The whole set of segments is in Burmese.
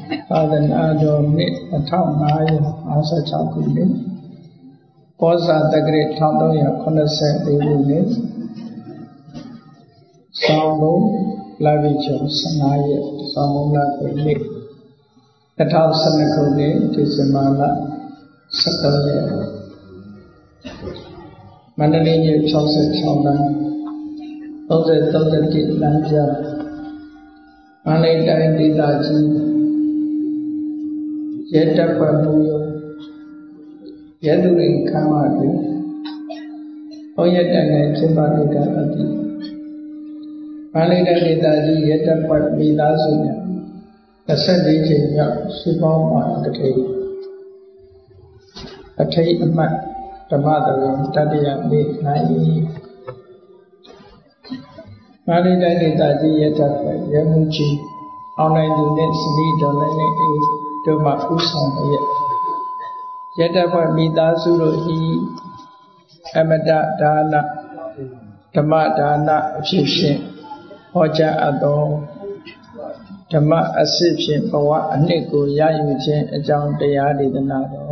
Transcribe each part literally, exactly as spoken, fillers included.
သာသနာတော်နှစ်နှစ်ထောင်ငါးရာ၅ဆ၆ခုနှစ်ကောဇာတက္ကရာတစ်သုံးရာခုနှစ်ဆယ်လေးခုနှစ်ဆောင်းဘုံလပြည့်ကျော်ဆယ်ငါးရက်ဆောင်းဘုံလပြည့်နှစ်နှစ်ထောင်ဆယ်နှစ်ခုနှစ်ဒီဇင်ဘာလဆယ်သုံးရက်မန္တလေးမြို့၆၆လမ်း၃၀ ၃၁လမ်းပြမန္တလေးတိုင်းဒေသကြီးရဲတပ်ဖွဲ့မှုရုံးရဲသူတွေခမ်းမတွင်ဘုံရက်တန်နဲ့ကျင်းပနေတဲ့အသည့်မန္တလေးတိုင်းဒေသကြီးရဲတပ်ဖွဲ့မိသားစုများ၂၄ကြိမ်မြောက်စုပေါင်းမှာတထေအထိတ်အမှတ်ဓမ္မသဘင်တတိယနေ့၌မန္တလေးတိုင်းဒေသကြီးရဲတပ်ဖွဲ့ရဲမှူးကြီးအောင်နိုင်သူနှင့်စနီးဒေါ်လည်းနဲ့အေးတို့မှဦးဆောင်တဲ့ရဲတပ်ဖွဲ့မိသားစုတို့ဤအမတဒါနဓမ္မဒါနအဖြစ်ဖြင့်ဟောကြားအပ်သောဓမ္မအစစ်ဖြင့်ဘဝအနှစ်ကိုရယူခြင်းအကြောင်းတရားဒေသနာတော်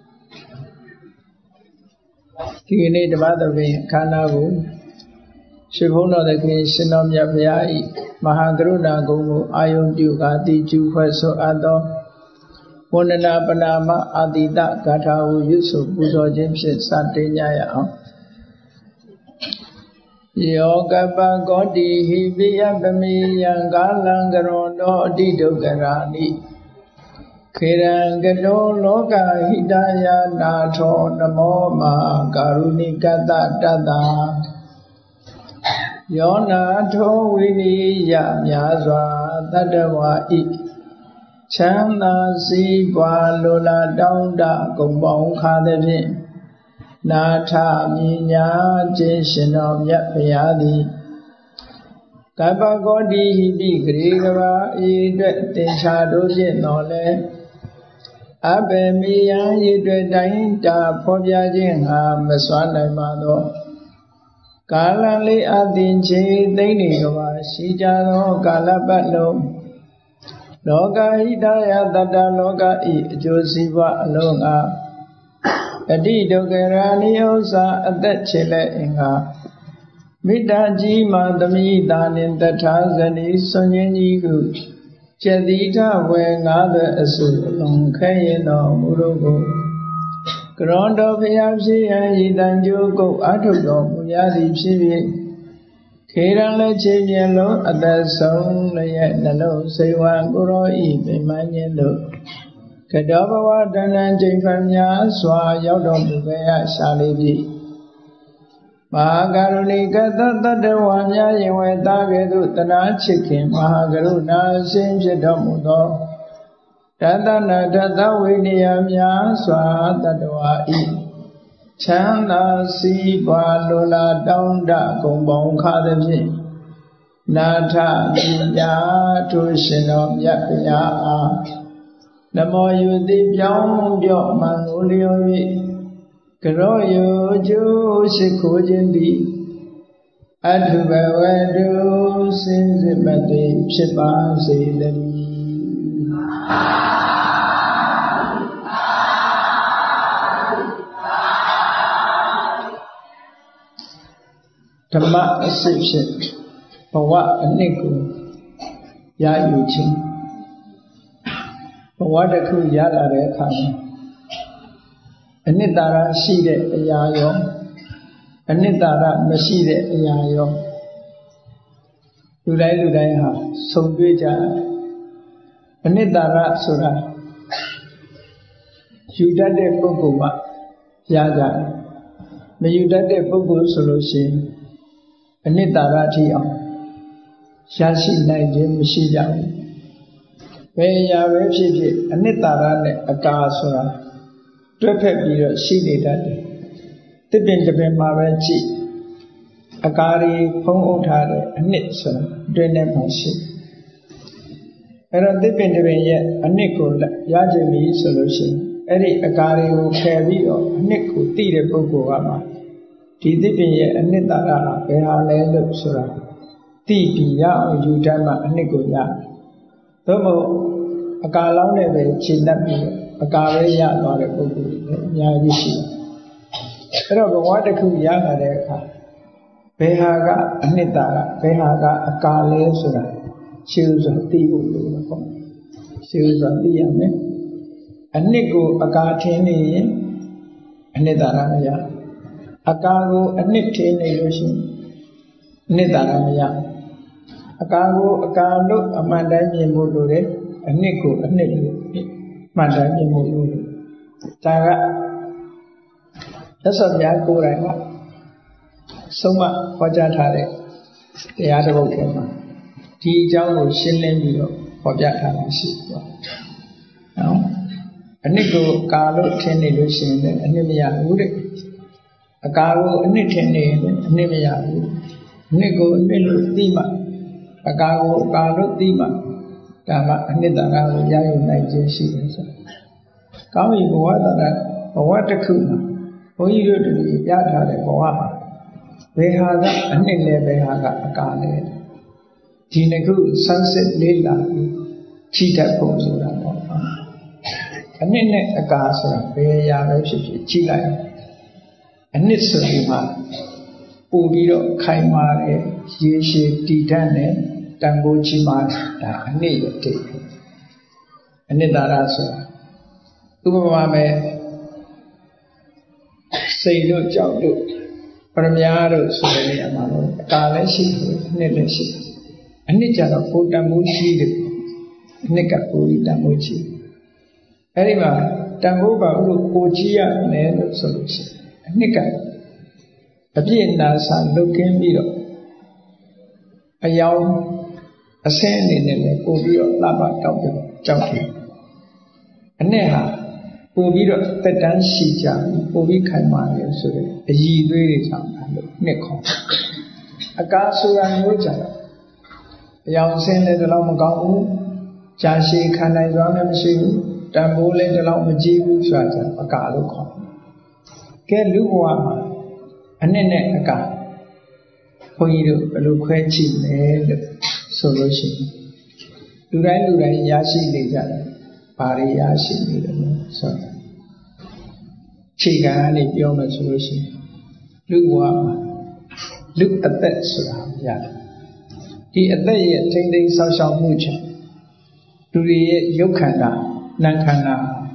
ဒီကနေ့ဓမ္မသဘင်အခမ်းအနားကိုရှင်ဘုန်းတော်သခင်ရှင်တော်မြတ်ဘုရား၏မဟာကရုဏာဂုဏ်ကိုအာယုံပြုကာတိကျူဖွဲ့ဆိုအပ်သောဝန္ဒနာပနာမအာတိတဂါထာကိုရွတ်ဆိုပူဇော်ခြင်းဖြင့်စတင်ကြရအောင်ယောကပကောတိဟိပိယပမေယံကာလံကရောတောအတိဒုက္ခရာနိခေရံကတောလောကဟိတယနာထောနမောမကာရုဏိကတတတယောနာထောဝိနိယများစွာတတ္တဝါဤချမ်းသာစီးပွားလိုလားတောင်းတဂုံပေါင်းခါသည်ဖြင့်နာထမြညာခြင်းရှင်တော်မြတ်ဘုရားသည်ကပ္ပကောတိဟိပိဂရေကဘာဤအတွက်တင်ချာတို့ဖြင့်တော်လဲအဘယ်မေယံဤအတွက်တိုင်းတာဖော်ပြခြင်းဟာမစွမ်းနိုင်ပါသောကာလလေးအသင်ချေသိမ့်နေကဘာရှိကြသောကာလပတ်လုံးလောကဟိတယတတ္တလောကဤအကျိုးစီးပွားအလုံးအားအတိဒုက္ခရာနိဥ္စာအသက်ချေလက်အင်္ဂါမိတ္တကြီးမှသမိတာနှင့်တထာဇနီဆွန်ခြင်းကြီးကိုကျက်တိထဝေငါးသွဲအစုအလုံးခဲရင်တော်မူလို့ကိုကရွန်တော်ဘုရားဖြစ်ရန်ဤတန်ကြိုးကုတ်အထုတော်မူရသည်ဖြစ်၍ခေရန်လက်ချေမြင်လုံးအသက်ဆုံးလည်းရဲ့နှလုံးစိတ်ဝမ်းကိုရောဤပင်မခြင်းတို့ကတောဘဝတဏ္ဍကျိန်ဖန်များစွာရောက်တော်မူခဲ့ရရှာလေးပြီမဟာကရုဏိကတတတ္တဝါများယင်ဝဲသားကဲ့သို့တနာချစ်ခင်မဟာကရုဏာရှင်ဖြစ်တော်မူသောတတနာတတဝိနည်းများစွာတတ္တဝါဤချမ်းသာစီးပွားလိုလားတောင်းတဂုံပေါင်းခါသည်ဖြင့်နာထပညာထိုရှင်တော်မြတ်ဘုရားအားနမောယုတိပြောင်းပြော့မှန်ကိုလျော်၍ကရောယုကျိုးရှိခိုးခြင်းသည်အထုဘဝတုစင်စစ်မသိဖြစ်ပါစေတည်းဓမ္မအစစ်ဖြင့်ဘဝအနှစ်ကိုရယူခြင်းဘဝတစ်ခုရလာတဲ့အခါမှာအနှစ်သာရရှိတဲ့အရာရောအနှစ်သာရမရှိတဲ့အရာရောလူတိုင်းလူတိုင်းဟာဆုံတွေ့ကြအနှစ်သာရဆိုတာယူတတ်တဲ့ပုဂ္ဂိုလ်မှရကြတယ်မယူတတ်တဲ့ပုဂ္ဂိုလ်ဆိုလို့ရှိရင်အနှစ်သာရထိအောင်ရရှိနိုင်ခြင်းမရှိကြဘူးဘယ်အရာပဲဖြစ်ဖြစ်အနှစ်သာရနဲ့အကာဆိုတာတွဲဖက်ပြီးတော့ရှိနေတတ်တယ်တစ်ပင်တစ်ပင်မှာပဲကြည့်အကာတွေဖုံးအုပ်ထားတဲ့အနှစ်ဆိုတာတွင်းထဲမှာရှိအဲ့တော့တစ်ပင်တစ်ပင်ရဲ့အနှစ်ကိုရကြပြီဆိုလို့ရှိရင်အဲ့ဒီအကာတွေကိုဖယ်ပြီးတော့အနှစ်ကိုသိတဲ့ပုဂ္ဂိုလ်ကမှဒီတစ်ပင်ရဲ့အနှစ်သာရဟာဘယ်ဟာလဲလို့ဆိုတာသိပြီးရအောင်ယူတတ်မှအနှစ်ကိုရသို့မဟုတ်အကာလောင်းနဲ့ပဲခြေတတ်ပြီးအကာပဲရသွားတဲ့ပုဂ္ဂိုလ်တွေအများကြီးရှိတယ်အဲ့တော့ဘဝတစ်ခုရလာတဲ့အခါဘယ်ဟာကအနှစ်သာရဘယ်ဟာကအကာလဲဆိုတာရှင်းစွာသိဖို့လိုတယ်ပေါ့ရှင်းစွာသိရမယ်အနှစ်ကိုအကာထင်းနေရင်အနှစ်သာရမရအကာကိုအနှစ်ထင်းနေလို့ရှိရင်အနှစ်သာရမရအကာကိုအကာလို့အမှန်တိုင်းမြင်ဖို့လိုတယ်အနှစ်ကိုအနှစ်လို့မှန်တိုင်းမြင်ဖို့လိုတယ်ဒါကသက်စွာဘုရားကိုယ်တိုင်ကဆုံးမဟောကြားထားတဲ့တရားတစ်ပုဒ်ထဲမှာဒီအကြောင်းကိုရှင်းလင်းပြီးတော့ဟောပြထားတာရှိတယ်။နော်အနှစ်ကိုကာလို့ထင်နေလို့ရှိရင်လည်းအနှစ်မရဘူးတဲ့အကာကိုအနှစ်ထင်နေရင်လည်းအနှစ်မရဘူးအနှစ်ကိုအနှစ်လို့သိမှအကာကိုအကာလို့သိမှဒါမှအနှစ်သာရကိုရယူနိုင်ခြင်းရှိတယ်ဆို။ကောင်းပြီဘဝသာရဘဝတစ်ခုမှာဘုန်းကြီးတို့တွေပြထားတဲ့ဘဝမှာဘယ်ဟာကအနှစ်လဲဘယ်ဟာကအကာလဲဒီနှစ်ခုဆန်းစစ်လေးလာပြီးခြိတတ်ဖို့ဆိုတာပေါ့အနှစ်နဲ့အကာဆိုတာဘယ်အရာပဲဖြစ်ဖြစ်ခြိလိုက်အနှစ်ဆိုဒီမှာပို့ပြီးတော့ခိုင်မာတယ်ရေရှည်တည်တတ်တယ်တန်ဖိုးကြီးမားဒါအနှစ်ရဲ့တိတ်အနှစ်သာရဆိုတာဥပမာပဲစိတ်တို့ကြောက်တို့ပရမညာတို့ဆိုတဲ့နေရာမှာတော့အကာလည်းရှိတယ်အနှစ်လည်းရှိတယ်အနှစ်ကြတော့ပိုတန်ဖိုးရှိတယ်အနှစ်ကပိုတန်ဖိုးရှိအဲ့ဒီမှာတန်ဖိုးပါလို့ပိုကြီးရတယ်လို့ဆိုလို့ရှိတယ်အနှစ်ကအပြည့်နာစာလုတ်ကင်းပြီးတော့အယောင်အဆင်းအနေနဲ့လည်းပို့ပြီးတော့လှပတောက်ပြောကြောက်တယ်အနှစ်ဟာပို့ပြီးတော့တက်တန်းရှိကြပြီးပို့ပြီးခိုင်မာတယ်ဆိုတဲ့အည်သွေးတွေကြောင့်လို့နှစ်ခေါ်အကားဆိုတာမျိုးကြတော့အယောင်အဆင်းလည်းဒီလောက်မကောင်းဘူးကြာရှည်ခံနိုင်စွာလည်းမရှိဘူးတန်ဖိုးလည်းဒီလောက်မကြီးဘူးဆိုတာကြောင့်အကားလို့ခေါ်တယ်ကဲလူဘဝမှာအနှစ်နဲ့အကားဘုန်းကြီးတို့ဘယ်လိုခွဲကြည့်လဲလို့ဆိုလို့ရှိရင်လူတိုင်းလူတိုင်းရရှိနေကြတယ်ဘာတွေရရှိနေတယ်လဲဆိုတော့ခြေခံအနေပြောမယ်ဆိုလို့ရှိရင်လူဘဝမှာလူအသက်ဆိုတာရတယ်ဒီအသက်ရဲ့ထိမ့်သိမ်းဆောက်ရှောက်မှုချက်လူတွေရဲ့ရုပ်ခန္ဓာနာမ်ခန္ဓာ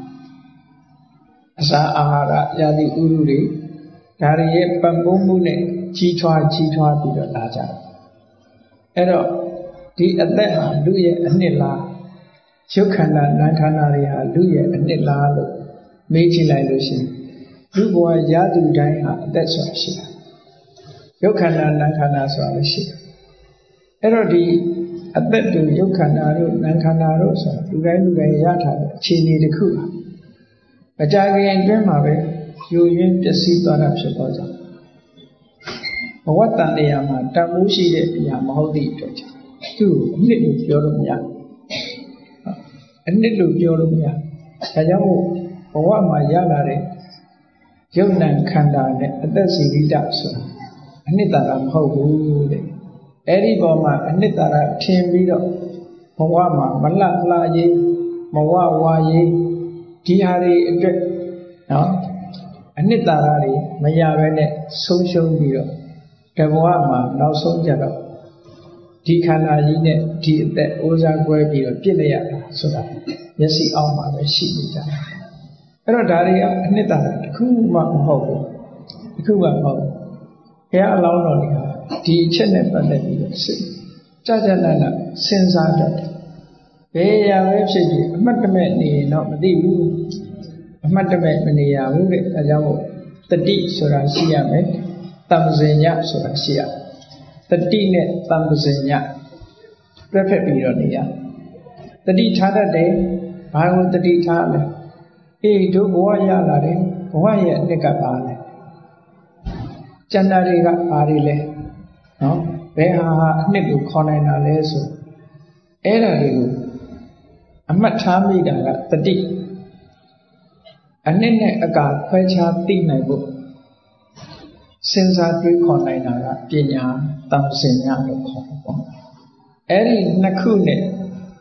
အစာအာဟာရယာတိဥရုတွေဒါတွေရဲ့ပံ့ပိုးမှုနဲ့ကြီးထွားကြီးထွားပြီးတော့လာကြတယ်အဲ့တော့ဒီအသက်ဟာလူရဲ့အနှစ်လားရုပ်ခန္ဓာနာမ်ခန္ဓာတွေဟာလူရဲ့အနှစ်လားလို့မေးကြည့်လိုက်လို့ရှိရင်လူဘဝရသူတိုင်းဟာအသက်ဆိုတာရှိတယ်ရုပ်ခန္ဓာနာမ်ခန္ဓာဆိုတာလည်းရှိတယ်အဲ့တော့ဒီအသက်တို့ရုပ်ခန္ဓာတို့နာမ်ခန္ဓာတို့ဆိုတာလူတိုင်းလူတိုင်းရထားတဲ့အခြေအနေတစ်ခုပါအကြာကြီးအတွင်းမှာပဲယူရင်းပျက်စီးသွားတာဖြစ်တော့ကြောင့်ဘဝတန်တရားမှာတန်ဖိုးရှိတဲ့အရာမဟုတ်သည့်အတွက်ကြောင့်သူ့ကိုအနှစ်လို့ပြောလို့မရအနှစ်လို့ပြောလို့မရဒါကြောင့်မို့ဘဝမှာရလာတဲ့ယုတ်နံခန္ဓာနဲ့အသက်စီဝိတဆိုတာအနှစ်သာရမဟုတ်ဘူးတဲ့အဲ့ဒီပေါ်မှာအနှစ်သာရထင်ပြီးတော့ဘဝမှာမလှလှရေးမဝဝရေးဒီဟာတွေအတွက်နော်အနှစ်သာရတွေမရဘဲနဲ့ဆုံးရှုံးပြီးတော့တဘဝမှာနောက်ဆုံးကြတော့ဒီခန္ဓာကြီးနဲ့ဒီအသက်အိုးစားကွဲပြီးတော့ပြစ်လိုက်ရတာဆိုတာမျက်စိအောက်မှာပဲရှိနေကြတယ်အဲ့တော့ဒါတွေကအနှစ်သာရတစ်ခုမှမဟုတ်ဘူးတစ်ခုမှမဟုတ်ဘူးဘုရားအလောင်းတော်တွေဟာဒီအချက်နဲ့ပတ်သက်ပြီးတော့စိတ်ကြကြနနစဉ်းစားတတ်တယ်ဘယ်ရာပဲဖြစ်ဖြစ်အမှတ်တမဲ့နေရင်တော့မသိဘူးအမှတ်တမဲ့မနေရဘူးတဲ့အဲကြောင့်မို့တတိဆိုတာရှိရမယ်တမ္ပဇင်ညဆိုတာရှိရတတိနဲ့တမ္ပဇင်ညတွဲဖက်ပြီးတော့နေရတတိထားတတ်တယ်ဘာလို့တတိထားလဲအေးတို့ဘဝရလာတယ်ဘဝရဲ့အနှစ်ကပါလဲကျန်တာတွေကဘာတွေလဲနော်ဘယ်ဟာဟာအနှစ်ကိုခေါ်နိုင်တာလဲဆိုအဲ့ဒါတွေကိုအမှတ်ထားမိတာကတတိအနှစ်နဲ့အကာခွဲခြားသိနိုင်ဖို့စဉ်းစားတွေးခေါ်နိုင်တာကပညာတမ္ပဇင်ညလို့ခေါ်တယ်ပေါ့အဲ့ဒီနှစ်ခုနဲ့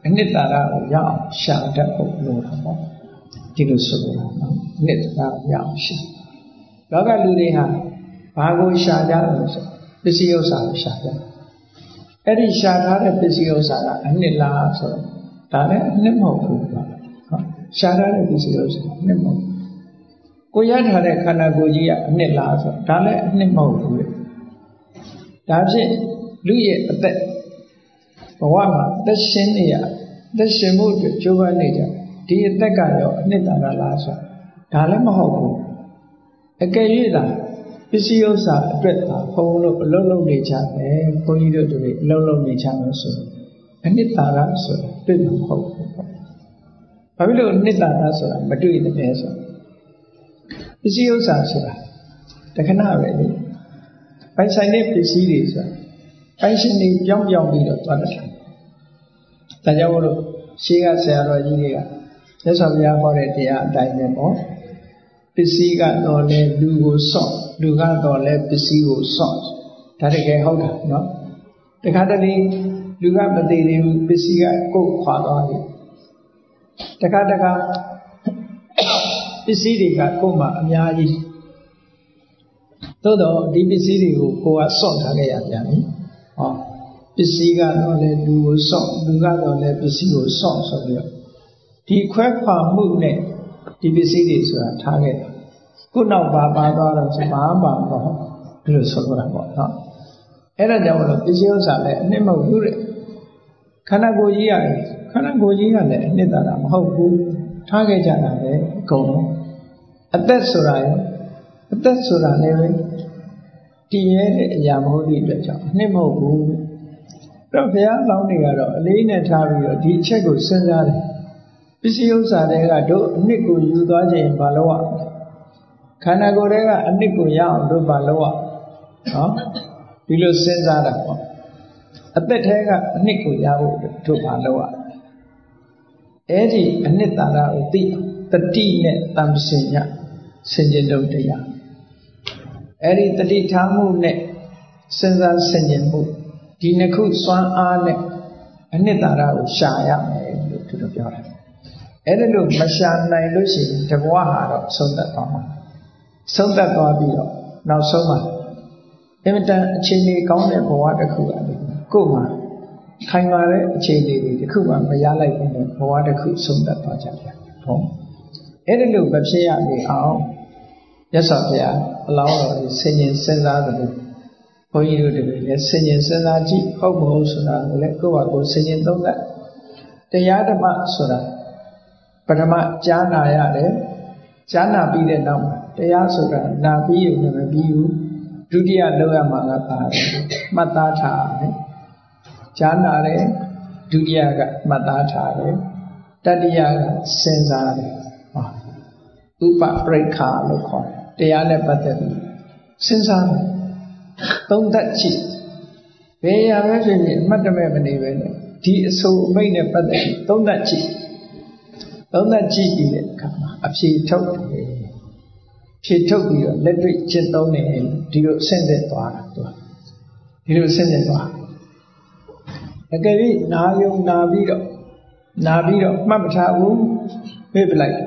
အနှစ်သာရကိုရအောင်ရှာတတ်ဖို့လိုတာပေါ့ဒီလိုဆိုလိုတာနော်အနှစ်သာရရအောင်ရှာလောကလူတွေဟာဘာကိုရှာကြလဲဆိုပစ္စည်းဥစ္စာကိုရှာကြအဲ့ဒီရှာထားတဲ့ပစ္စည်းဥစ္စာကအနှစ်လားဆိုတော့ဒါလည်းအနှစ်မဟုတ်ဘူးပေါ့နော်ရှာထားတဲ့ပစ္စည်းဥစ္စာအနှစ်မဟုတ်ကိုရထားတဲ့ခန္ဓာကိုယ်ကြီးကအနှစ်လားဆိုတော့ဒါလည်းအနှစ်မဟုတ်ဘူးလေဒါဖြင့်လူရဲ့အသက်ဘဝမှာသက်ရှင်နေရသက်ရှင်မှုအတွက်ကြိုးပမ်းနေကြဒီအသက်ကရောအနှစ်သာရလားဆိုဒါလည်းမဟုတ်ဘူးအကယ်၍သာပစ္စည်းဥစ္စာအတွက်သာဖုံးလို့အလုံးလုံးနေကြတယ်ဘုန်းကြီးတို့တွေအလုံးလုံးနေကြလို့ဆိုအနှစ်သာရဆိုတာတွေ့မှာမဟုတ်ဘူးပေါ့ဘာဖြစ်လို့အနှစ်သာရဆိုတာမတွေ့တဲ့လဲဆိုပစ္စည်းဥစ္စာဆိုတာတခဏပဲလေပိုင်ဆိုင်တဲ့ပစ္စည်းတွေဆိုတာပိုင်ရှင်တွေပြောင်းပြောင်းပြီးတော့သွားတတ်တယ်ဒါကြောင့်မို့လို့ရှေးကဆရာတော်ကြီးတွေကမြတ်စွာဘုရားဟောတဲ့တရားအတိုင်းပဲပေါ့ပစ္စည်းကတော့လေလူကိုစော့လူကတော့လေပစ္စည်းကိုစော့ဒါတကယ်ဟုတ်တာနော်တခါတလေလူကမသေးသေးဘူးပစ္စည်းကကိုယ်ခွာသွားတယ်တခါတခါပစ္စည်းတွေကကိုယ်မှာအများကြီးသို့တော့ဒီပစ္စည်းတွေကိုကိုယ်ကစော့ထားခဲ့ရပြန်ပြီဟောပစ္စည်းကတော့လေလူကိုစော့လူကတော့လေပစ္စည်းကိုစော့ဆိုပြီးတော့ဒီခွဲခွာမှုနဲ့ဒီပစ္စည်းတွေဆိုတာထားခဲ့တယ်ခုနောက်ပါပါသွားတော့ဆိုဘာမှမဟုတ်ဒီလိုဆိုလိုတာပေါ့နော်အဲ့ဒါကြောင့်မလို့ပစ္စည်းဥစ္စာလည်းအနှစ်မဟုတ်ဘူးတဲ့ခန္ဓာကိုယ်ကြီးရတယ်ခန္ဓာကိုယ်ကြီးကလည်းအနှစ်သာရမဟုတ်ဘူးထားခဲ့ကြတာပဲအကုန်လုံးအသက်ဆိုတာရောအသက်ဆိုတာလည်းပဲတည်ရဲတဲ့အရာမဟုတ်သည့်အတွက်ကြောင့်အနှစ်မဟုတ်ဘူးအဲ့တော့ဘုရားလောင်းတွေကတော့အလေးနဲ့ထားပြီးတော့ဒီအချက်ကိုစဉ်းစားတယ်ပစ္စည်းဥစ္စာတွေကတို့အနှစ်ကိုယူသွားခြင်းဘာလို့อ่ะခန္ဓာကိုယ်တွေကအနှစ်ကိုရအောင်တို့ဘာလို့อ่ะနော်ဒီလိုစဉ်းစားတာပေါ့အသက်ထဲကအနှစ်ကိုရဖို့တို့ဘာလို့อ่ะအဲ့ဒီအနှစ်သာရကိုသိတတိနဲ့တမ္ပစင်ညစင်ကြင်တို့တရားအဲ့ဒီတတိထားမှုနဲ့စဉ်းစားစင်ကြင်မှုဒီနှစ်ခုစွမ်းအားနဲ့အနှစ်သာရကိုရှာရမယ်လို့သူတို့ပြောတယ်အဲ့ဒါလို့မရှာနိုင်လို့ရှိရင်တဘဝဟာတော့ဆုံးသက်သွားမှာဆုံးသက်သွားပြီးတော့နောက်ဆုံးမှာအင်မတန်အခြေအနေကောင်းတဲ့ဘဝတစ်ခုကနေကိုယ်မှာခိုင်မာတဲ့အခြေအနေတွေတစ်ခုမှမရလိုက်တဲ့ဘဝတစ်ခုဆုံးသက်သွားကြတယ်ဟုတ်အဲ့ဒါလို့မဖြစ်ရလေအောင်မြတ်စွာဘုရားအလောင်းတော်ကြီးဆင်ញင်စဉ်းစားတယ်ဘုန်းကြီးတို့တွေလည်းဆင်ញင်စဉ်းစားကြည့်ဟုတ်မဟုတ်ဆိုတာကိုလည်းကိုယ့်ဘာကိုယ်ဆင်ញင်သုံးသပ်တရားဓမ္မဆိုတာပထမကြားနာရတယ်ကြားနာပြီးတဲ့နောက်မှာတရားဆိုတာနာပြီးရုံနဲ့မပြီးဘူးဒုတိယလောက်ရမှာကပါတယ်မှတ်သားထားတယ်ကြားနာတယ်ဒုတိယကမှတ်သားထားတယ်တတိယကစဉ်းစားတယ်ဟောဥပပရိက္ခာလို့ခေါ်တယ်တရားနဲ့ပတ်သက်ပြီးစဉ်းစားတယ်သုံးသပ်ကြည့်ဘယ်ရာပဲဖြစ်ဖြစ်အမှတ်တမဲ့မနေပဲနဲ့ဒီအဆိုအမိတ်နဲ့ပတ်သက်ပြီးသုံးသပ်ကြည့်သုံးသပ်ကြည့်ပြီးတဲ့အခါမှာအဖြေထုတ်တယ်ဖြေထုတ်ပြီးတော့လက်တွေ့ကျင့်သုံးနေဒီလိုအဆင့်သက်သွားတာသူဒီလိုအဆင့်သက်သွားအကယ်၍နာယုံနာပြီးတော့နာပြီးတော့မှတ်မထားဘူးပြေးပလိုက်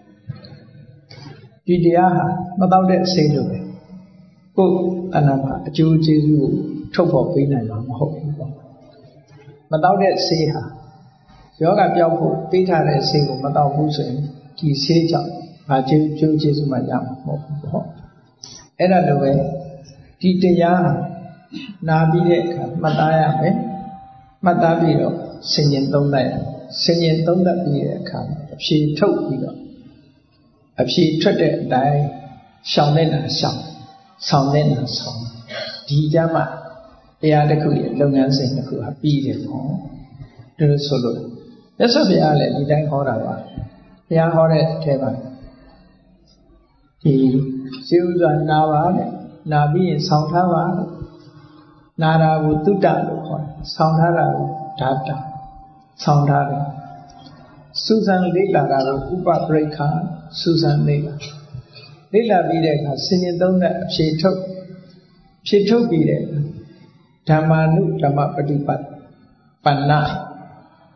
ဒီတရားဟာမတော့တဲ့အစိမ့်လို့ပဲကိုယ်အနာမှာအကျိုးကျေးဇူးကိုထုတ်ဖော်ပေးနိုင်မှာမဟုတ်ဘူးပေါ့မတော့တဲ့ဆေးဟာယောဂပြောက်ဖို့ပေးထားတဲ့ဆေးကိုမတော့ဘူးဆိုရင်ဒီဆေးကြောင့်ဘာကျိုးကျိုးကျေးဇူးမှရမှာမဟုတ်ဘူးပေါ့အဲ့ဒါလိုပဲဒီတရားနာပြီးတဲ့အခါမှတ်သားရမယ်မှတ်သားပြီးတော့ဆင်ញင်သုံးသပ်ရဆင်ញင်သုံးသပ်ပြီးတဲ့အခါမှာအဖြေထုတ်ပြီးတော့အဖြေထွက်တဲ့အတိုင်းရှောင်နေတာရှောင်ဆောင်နေတာဆောင်ဒီကြမှာတရားတစ်ခုရဲ့လုပ်ငန်းစဉ်တစ်ခုဟာပြီးတယ်ပေါ့ဒါလို့ဆိုလို့မြတ်စွာဘုရားလည်းဒီတိုင်းဟောတာပါဘုရားဟောတဲ့အထဲမှာဒီစေဥစွာနာပါတဲ့နာပြီးရင်ဆောင်ထားပါနာတာကိုတုတ္တလို့ခေါ်တယ်ဆောင်ထားတာကိုဓာတဆောင်ထားတယ်စူဇန်လေးလာတာကိုဥပပရိက္ခာစူဇန်လေးလာလေးလာပြီးတဲ့အခါဆင်ញင်သုံးတဲ့အဖြေထုတ်ဖြေထုတ်ပြီးတဲ့ဓမ္မာနုဓမ္မပฏิပတ်ပဏ္ဏ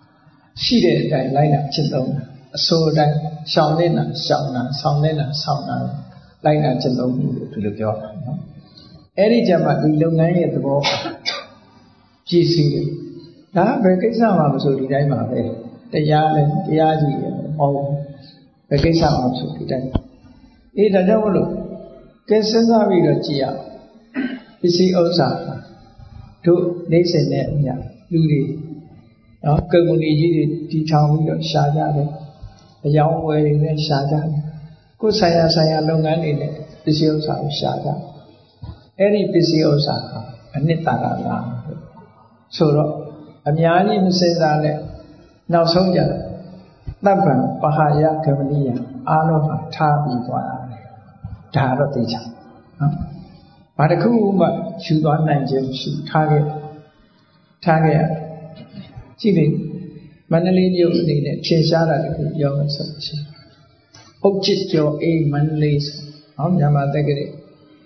ရှိတဲ့အတိုင်းလိုက်နာကျင့်သုံးတာအစိုးအတိုင်းရှောင်နေတာရှောင်တာဆောင်နေတာဆောင်တာလိုက်နာကျင့်သုံးမှုလို့ဒီလိုပြောတာနော်အဲ့ဒီကြမှာဒီလုပ်ငန်းရဲ့သဘောပြည့်စုံတယ်ဒါဘယ်ကိစ္စမှမဆိုဒီတိုင်းပါပဲတရားလည်းတရားကြီးရဟောဘယ်ကိစ္စမှမဆိုဒီတိုင်းအေးဒါကြောင့်မလို့ကဲစဉ်းစားပြီးတော့ကြည့်ရအောင်ပစ္စည်းဥစ္စာတို့နေစဉ်နဲ့အမြလူတွေနော်ကုမ္ပဏီကြီးတွေတီထောင်ပြီးတော့ရှာကြတယ်အယောင်းဝယ်တွေနဲ့ရှာကြတယ်ကိုယ်ဆိုင်ရာဆိုင်ရာလုပ်ငန်းတွေနဲ့ပစ္စည်းဥစ္စာကိုရှာကြအဲ့ဒီပစ္စည်းဥစ္စာအနှစ်သာရလားဆိုတော့အများကြီးမစင်စားနဲ့နောက်ဆုံးကြသဗ္ဗံပဟာယကမနိယအားလုံးဟာထားပြီးသွားတယ်ဒါတော့သိချင်နော်ဘာတစ်ခုမှယူသွားနိုင်ခြင်းမရှိထားခဲ့ထားခဲ့ရကြည့်လေမန္တလေးမြို့အနေနဲ့ထင်ရှားတာတခုပြောမှဆိုရှင်အုတ်ချစ်ကျော်အေးမန္တလေးဟောမြန်မာတက္ကသိုလ်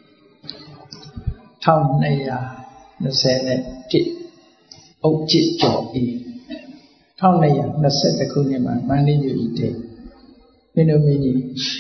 တစ်နှစ်နှစ်ရာနှစ်ဆယ်နဲ့ပြည့်အုတ်ချစ်ကျော်အေးတစ်နှစ်ရာနှစ်ဆယ်ခုနှစ်မှာမန္တလေးမြို့ကြီးတည်မင်းတို့မင်းကြီး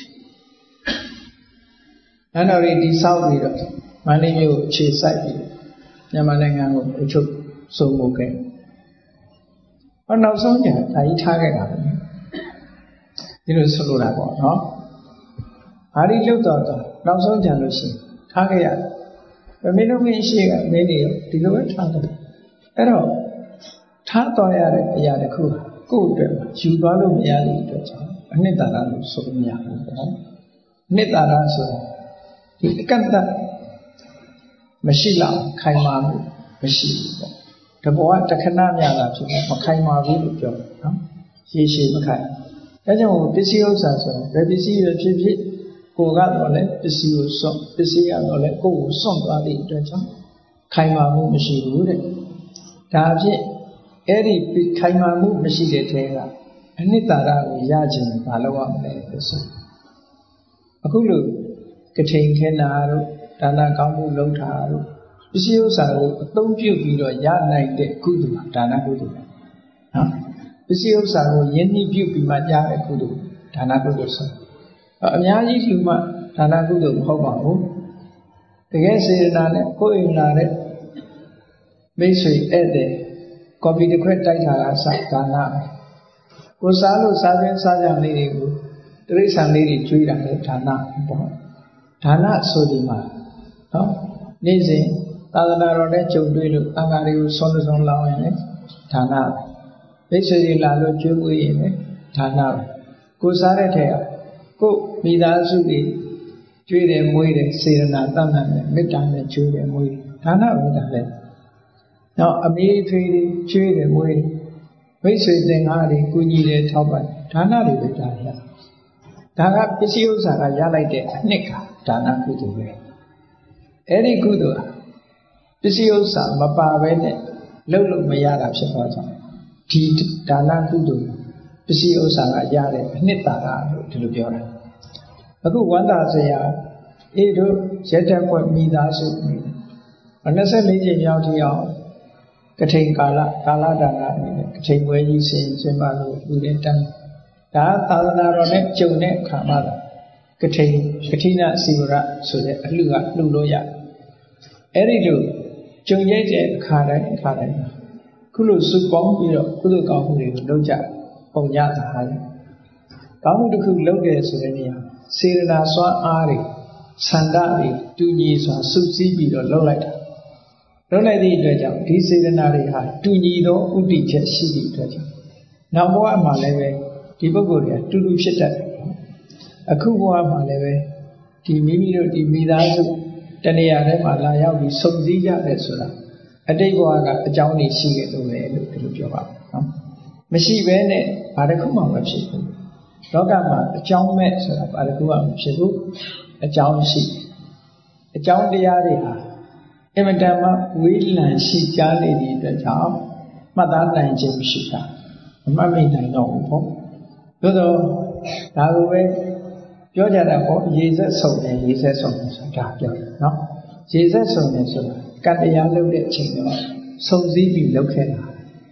အဲ့တော်ဒီဆောက်ပြီးတော့မန္တလေးမြို့ခြေစိုက်ပြီးမြန်မာနိုင်ငံကိုအချုပ်ဆုံးဖို့ခဲ့ဟောနောက်ဆုံးကျဒါကြီးထားခဲ့တာပဲဒီလိုဆိုလိုတာပေါ့နော်ဘာဒီလုတ်တော့တော့နောက်ဆုံးကျလို့ရှိရင်ထားခဲ့ရတယ်မင်းတို့မင်းရှိကမင်းတွေဒီလိုပဲထားတယ်အဲ့တော့ထားတော်ရတဲ့အရာတစ်ခုကိုယ့်အတွက်ယူသွားလို့မရတဲ့အတွက်ကြောင့်အနှစ်သာရလို့ဆိုလို့မရဘူးပေါ့အနှစ်သာရဆိုတာဒီအကန့်အသတ်မရှိလောက်ခိုင်မာမှုမရှိဘူးပေါ့တဘောကတခဏမြတာဖြစ်မခိုင်မာဘူးလို့ပြောတယ်နော်ရေရှည်မခိုင်ဒါကြောင့်ပစ္စည်းဥစ္စာဆိုတာဘယ်ပစ္စည်းပဲဖြစ်ဖြစ်ကိုယ်ကတော့လည်းပစ္စည်းကိုစွန့်ပစ္စည်းကတော့လည်းကိုယ်ကိုစွန့်သွားတဲ့အတွက်ကြောင့်ခိုင်မာမှုမရှိဘူးတဲ့ဒါဖြင့်အဲ့ဒီခိုင်မာမှုမရှိတဲ့ထဲကအနှစ်သာရကိုရခြင်းဘာလို့ရမလဲလို့ဆိုအခုလို့ကထိန်ခဲနာတို့ဒါနကောင်းမှုလုပ်တာတို့ပစ္စည်းဥစ္စာကိုအသုံးပြုပြီးတော့ရနိုင်တဲ့ကုသိုလ်ဒါနကုသိုလ်နော်ပစ္စည်းဥစ္စာကိုယဉ်နှီးပြုပြီးမှကြားတဲ့ကုသိုလ်ဒါနကုသိုလ်ဆိုအများကြီးလူမှဒါနကုသိုလ်မဟုတ်ပါဘူးတကယ်စေတနာနဲ့ကိုယ်အိမ်လာတဲ့မိတ်ဆွေဧည့်သည်ကော်ဖီတစ်ခွက်တိုက်တာကစဒါနကိုစားလို့စားခြင်းစားကြလေးတွေကိုတိရစ္ဆာန်လေးတွေကျွေးတာလေဒါနပေါ့ဒါနဆိုဒီမှာနော်နေ့စဉ်သာသနာတော်နဲ့ကြုံတွေ့လို့အင်္ဂါတွေကိုဆွမ်းဆွမ်းလောင်းရင်လေဒါနမိတ်ဆွေတွေလာလို့ကျွေးမွေးရင်လေဒါနကိုစားတဲ့ထဲကကိုမိသားစုတွေကျွေးတယ်မွေးတယ်စေရနာတတ်နိုင်တယ်မေတ္တာနဲ့ကျွေးတယ်မွေးတယ်ဒါနဝိဒါလည်းနောက်အမေဖေးတွေကျွေးတယ်မွေးတယ်မိတ်ဆွေသင်္ကားတွေကုညီတယ်ထောက်ပံ့ဒါနတွေပဲဒါရဒါကပစ္စည်းဥစ္စာကရလိုက်တဲ့အနှစ်ကဒါနကုသိုလ်ပဲအဲ့ဒီကုသိုလ်ပစ္စည်းဥစ္စာမပါဘဲနဲ့လုပ်လို့မရတာဖြစ်သွားကြတယ်ဒီဒါနကုသိုလ်ပစ္စည်းဥစ္စာကရတဲ့အနှစ်သာရလို့ဒီလိုပြောတာအခုဝန္တာစရာအေးတို့ရက်တက်ပွဲမိသားစုနှစ်ဆယ့်လေးကြိမ်မြောက်ထိအောင်ကထိန်ကာလကာလဒါနအနေနဲ့ကထိန်ပွဲကြီးဆင်ဆင်ပါလို့လူတွေတန်းဒါသာသနာတော်နဲ့ကြုံတဲ့အခါမှာကထိန်ကထိနာစီဝရဆိုတဲ့အလှကလှူလို့ရအဲ့ဒီလိုကြုံရိုက်တဲ့အခါတိုင်းအခါတိုင်းခုလိုစုပေါင်းပြီးတော့ကုသိုလ်ကောင်းမှုတွေကိုလုပ်ကြပုံရတာဟာလေကောင်းမှုတစ်ခုလုပ်တယ်ဆိုတဲ့နေရာစေရနာစွမ်းအားတွေဆန္ဒတွေတူညီစွာစုစည်းပြီးတော့လုပ်လိုက်တာလုပ်လိုက်သည့်အတွက်ကြောင့်ဒီစေရနာတွေဟာတူညီသောဥတည်ချက်ရှိသည့်အတွက်ကြောင့်နောက်ဘဝမှာလည်းပဲဒီပုဂ္ဂိုလ်တွေကတူတူဖြစ်တတ်တယ်အခုဘဝမှာလည်းပဲဒီမိမိတို့ဒီမိသားစုတနေရာထဲမှာလာရောက်ပြီးစုံစည်းကြတယ်ဆိုတာအတိတ်ဘဝကအကြောင်းတွေရှိခဲ့လို့ပဲလို့ဒီလိုပြောပါနော်မရှိဘဲနဲ့ဘာတစ်ခုမှမဖြစ်ဘူးလောကမှာအကြောင်းမဲ့ဆိုတာဘာတစ်ခုမှမဖြစ်ဘူးအကြောင်းရှိအကြောင်းတရားတွေဟာအင်မတန်မှဝေးလံရှိကြားနေသည့်အတွက်ကြောင့်မှတ်သားနိုင်ခြင်းမရှိတာမမှတ်မိနိုင်တော့ဘူးပေါ့သို့တော့ဒါကိုပဲပြောကြတာပေါ့ရေဆက်ဆုံတယ်ရေဆက်ဆုံတယ်ဆိုတာပြောတယ်နော်ရေဆက်ဆုံတယ်ဆိုတာကတရားလုပ်တဲ့အချိန်တော့စုံစည်းပြီးလုပ်ခဲ့တာ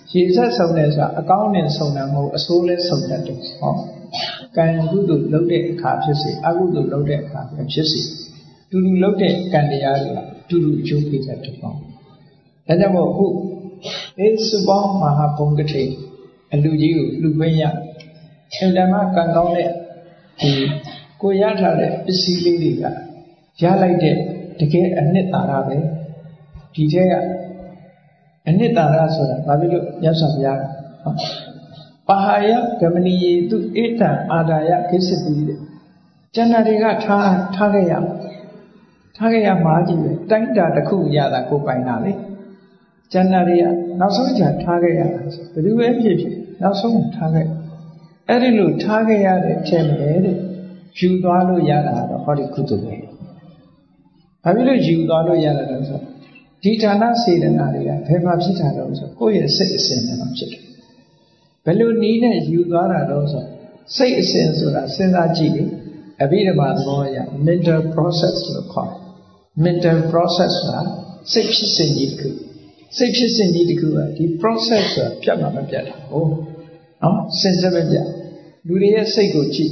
ရေဆက်ဆုံးတယ်ဆိုတာအကောင်းနဲ့ဆုံးတာမဟုတ်အဆိုးလဲဆုံးတတ်တယ်ဟောကံကုသိုလ်လုပ်တဲ့အခါဖြစ်စေအကုသိုလ်လုပ်တဲ့အခါဖြစ်စေတူတူလုပ်တဲ့ကံတရားတွေကတူတူအကျိုးပေးတတ်တယ်ဟောဒါကြောင့်မို့အခုအေးစုပေါင်းမဟာဘုံကတိအလူကြီးကိုလူခွင့်ရအင်တမကံကောင်းတဲ့ဒီကိုရထားတဲ့ပစ္စည်းလေးတွေကရလိုက်တဲ့တကယ်အနှစ်သာရပဲဒီထဲကအနှစ်သာရဆိုတာဘာဖြစ်လို့မြတ်စွာဘုရားပဟာယဂမဏီယေတုဧတံအာဒါယကိစ္စတိတဲ့ကျန်တာတွေကထားထားခဲ့ရထားခဲ့ရမှာကြီးပဲတိုင်းတာတစ်ခုရတာကိုပိုင်တာလေကျန်တာတွေကနောက်ဆုံးကျထားခဲ့ရတာဘယ်သူပဲဖြစ်ဖြစ်နောက်ဆုံးထားခဲ့အဲ့ဒီလိုထားခဲ့ရတဲ့အချက်ပဲတဲ့ယူသွားလို့ရတာတော့ဟောဒီကုသိုလ်ပဲဘာဖြစ်လို့ယူသွားလို့ရတာလဲဆိုဒီဌာနစေတနာတွေကဘယ်မှာဖြစ်တာလဲဆိုကိုယ့်ရဲ့စိတ်အစဉ်နဲ့မှဖြစ်တယ်ဘယ်လိုနည်းနဲ့ယူသွားတာလဲဆိုစိတ်အစဉ်ဆိုတာစဉ်းစားကြည့်လေအဘိဓမ္မာသဘောအရ mental process လို့ခေါ်တယ် mental process ဆိုတာစိတ်ဖြစ်စဉ်ကြီးတစ်ခုစိတ်ဖြစ်စဉ်ကြီးတစ်ခုကဒီ process ဆိုတာပြတ်မှာမပြတ်တာဟုတ်နော်စဉ်းစားမပြတ်လူတွေရဲ့စိတ်ကိုကြည့်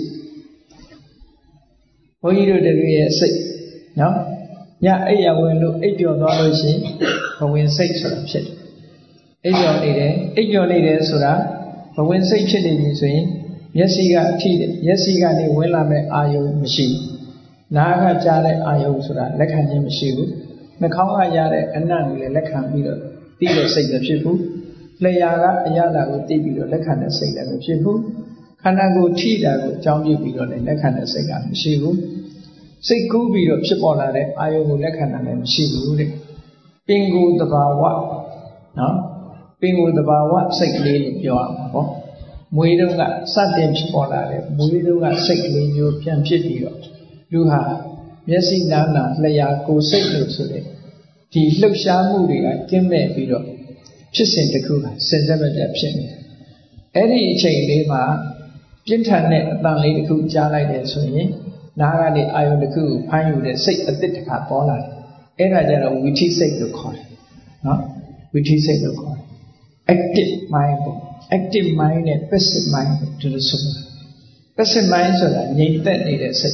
ဘုန်းကြီးတို့တွေရဲ့စိတ်နော်ညအိပ်ရဝင်လို့အိပ်ပျော်သွားလို့ရှိရင်ဘဝင်စိတ်ဆိုတာဖြစ်တယ်အိပ်ပျော်နေတယ်အိပ်ပျော်နေတယ်ဆိုတာဘဝင်စိတ်ဖြစ်နေပြီဆိုရင်မျက်စိကအထိတယ်မျက်စိကနေဝင်လာမဲ့အာယုံမရှိဘူးနားကကြားတဲ့အာယုံဆိုတာလက်ခံခြင်းမရှိဘူးနှာခေါင်းကရတဲ့အနံ့ကိုလည်းလက်ခံပြီးတော့သိတဲ့စိတ်လည်းဖြစ်ဘူးလျှာကအရသာကိုသိပြီးတော့လက်ခံတဲ့စိတ်လည်းမဖြစ်ဘူးခန္ဓာကိုယ်ထိတာကိုအကြောင်းပြုပြီးတော့လည်းလက်ခံတဲ့စိတ်ကမရှိဘူးစိတ်ကူးပြီးတော့ဖြစ်ပေါ်လာတဲ့အာယုံကိုလက်ခံတာလည်းမရှိဘူးတဲ့ပင်ကိုယ်တဘာဝနော်ပင်ကိုယ်တဘာဝစိတ်ကလေးလို့ပြောရမှာပေါ့မွေးတုန်းကစတင်ဖြစ်ပေါ်လာတဲ့မွေးတုန်းကစိတ်ကလေးမျိုးပြန်ဖြစ်ပြီးတော့လူဟာမျက်စိနားနာလျှာကိုယ်စိတ်လို့ဆိုတဲ့ဒီလှုပ်ရှားမှုတွေကကျင်းမဲ့ပြီးတော့ဖြစ်စဉ်တစ်ခုကစဉ်ဆက်မပြတ်ဖြစ်နေတယ်အဲ့ဒီအချိန်လေးမှာပြင်းထန်တဲ့အတန်လေးတစ်ခုကြားလိုက်တယ်ဆိုရင်နားကနေအာယုန်တစ်ခုကိုဖမ်းယူတဲ့စိတ်အသစ်တစ်ခါပေါ်လာတယ်အဲ့ဒါကြတော့ဝိသိစိတ်လို့ခေါ်တယ်နော်ဝိသိစိတ်လို့ခေါ်တယ် active mind ပေါ့ active mind နဲ့ passive mind တို့လို့ဆိုတယ် passive mind ဆိုတာငြိမ်သက်နေတဲ့စိတ်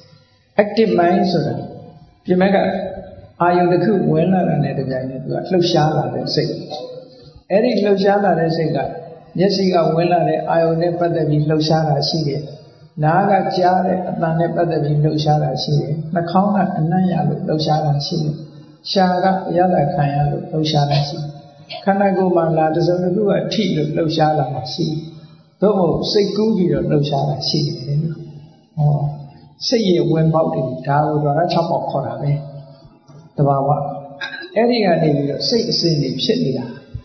active mind ဆိုတာပြင်မဲ့ကအာယုန်တစ်ခုဝင်လာတဲ့တပြိုင်နက်သူကလှုပ်ရှားလာတဲ့စိတ်အဲ့ဒီလှုပ်ရှားလာတဲ့စိတ်ကမျက်စိကဝင်လာတဲ့အာယုန်နဲ့ပတ်သက်ပြီးလှုပ်ရှားတာရှိတယ်နားကကြားတဲ့အသံနဲ့ပတ်သက်ပြီးလှုပ်ရှားတာရှိတယ်နှာခေါင်းကအနံ့ရလို့လှုပ်ရှားတာရှိတယ်ရှားကအရသာခံရလို့လှုပ်ရှားတာရှိတယ်ခန္ဓာကိုယ်မှာလာတစ်စုံတစ်ခုကထိလို့လှုပ်ရှားလာတာရှိတယ်သို့မဟုတ်စိတ်ကူးပြီးတော့လှုပ်ရှားတာရှိတယ်လို့ဟောစိတ်ရဲ့ဝင်ပေါက်တွေဒါကိုတော့၆ပေါက်ခေါ်တာပဲတဘာဝအဲ့ဒီကနေပြီးတော့စိတ်အစဉ်တွေဖြစ်နေတာ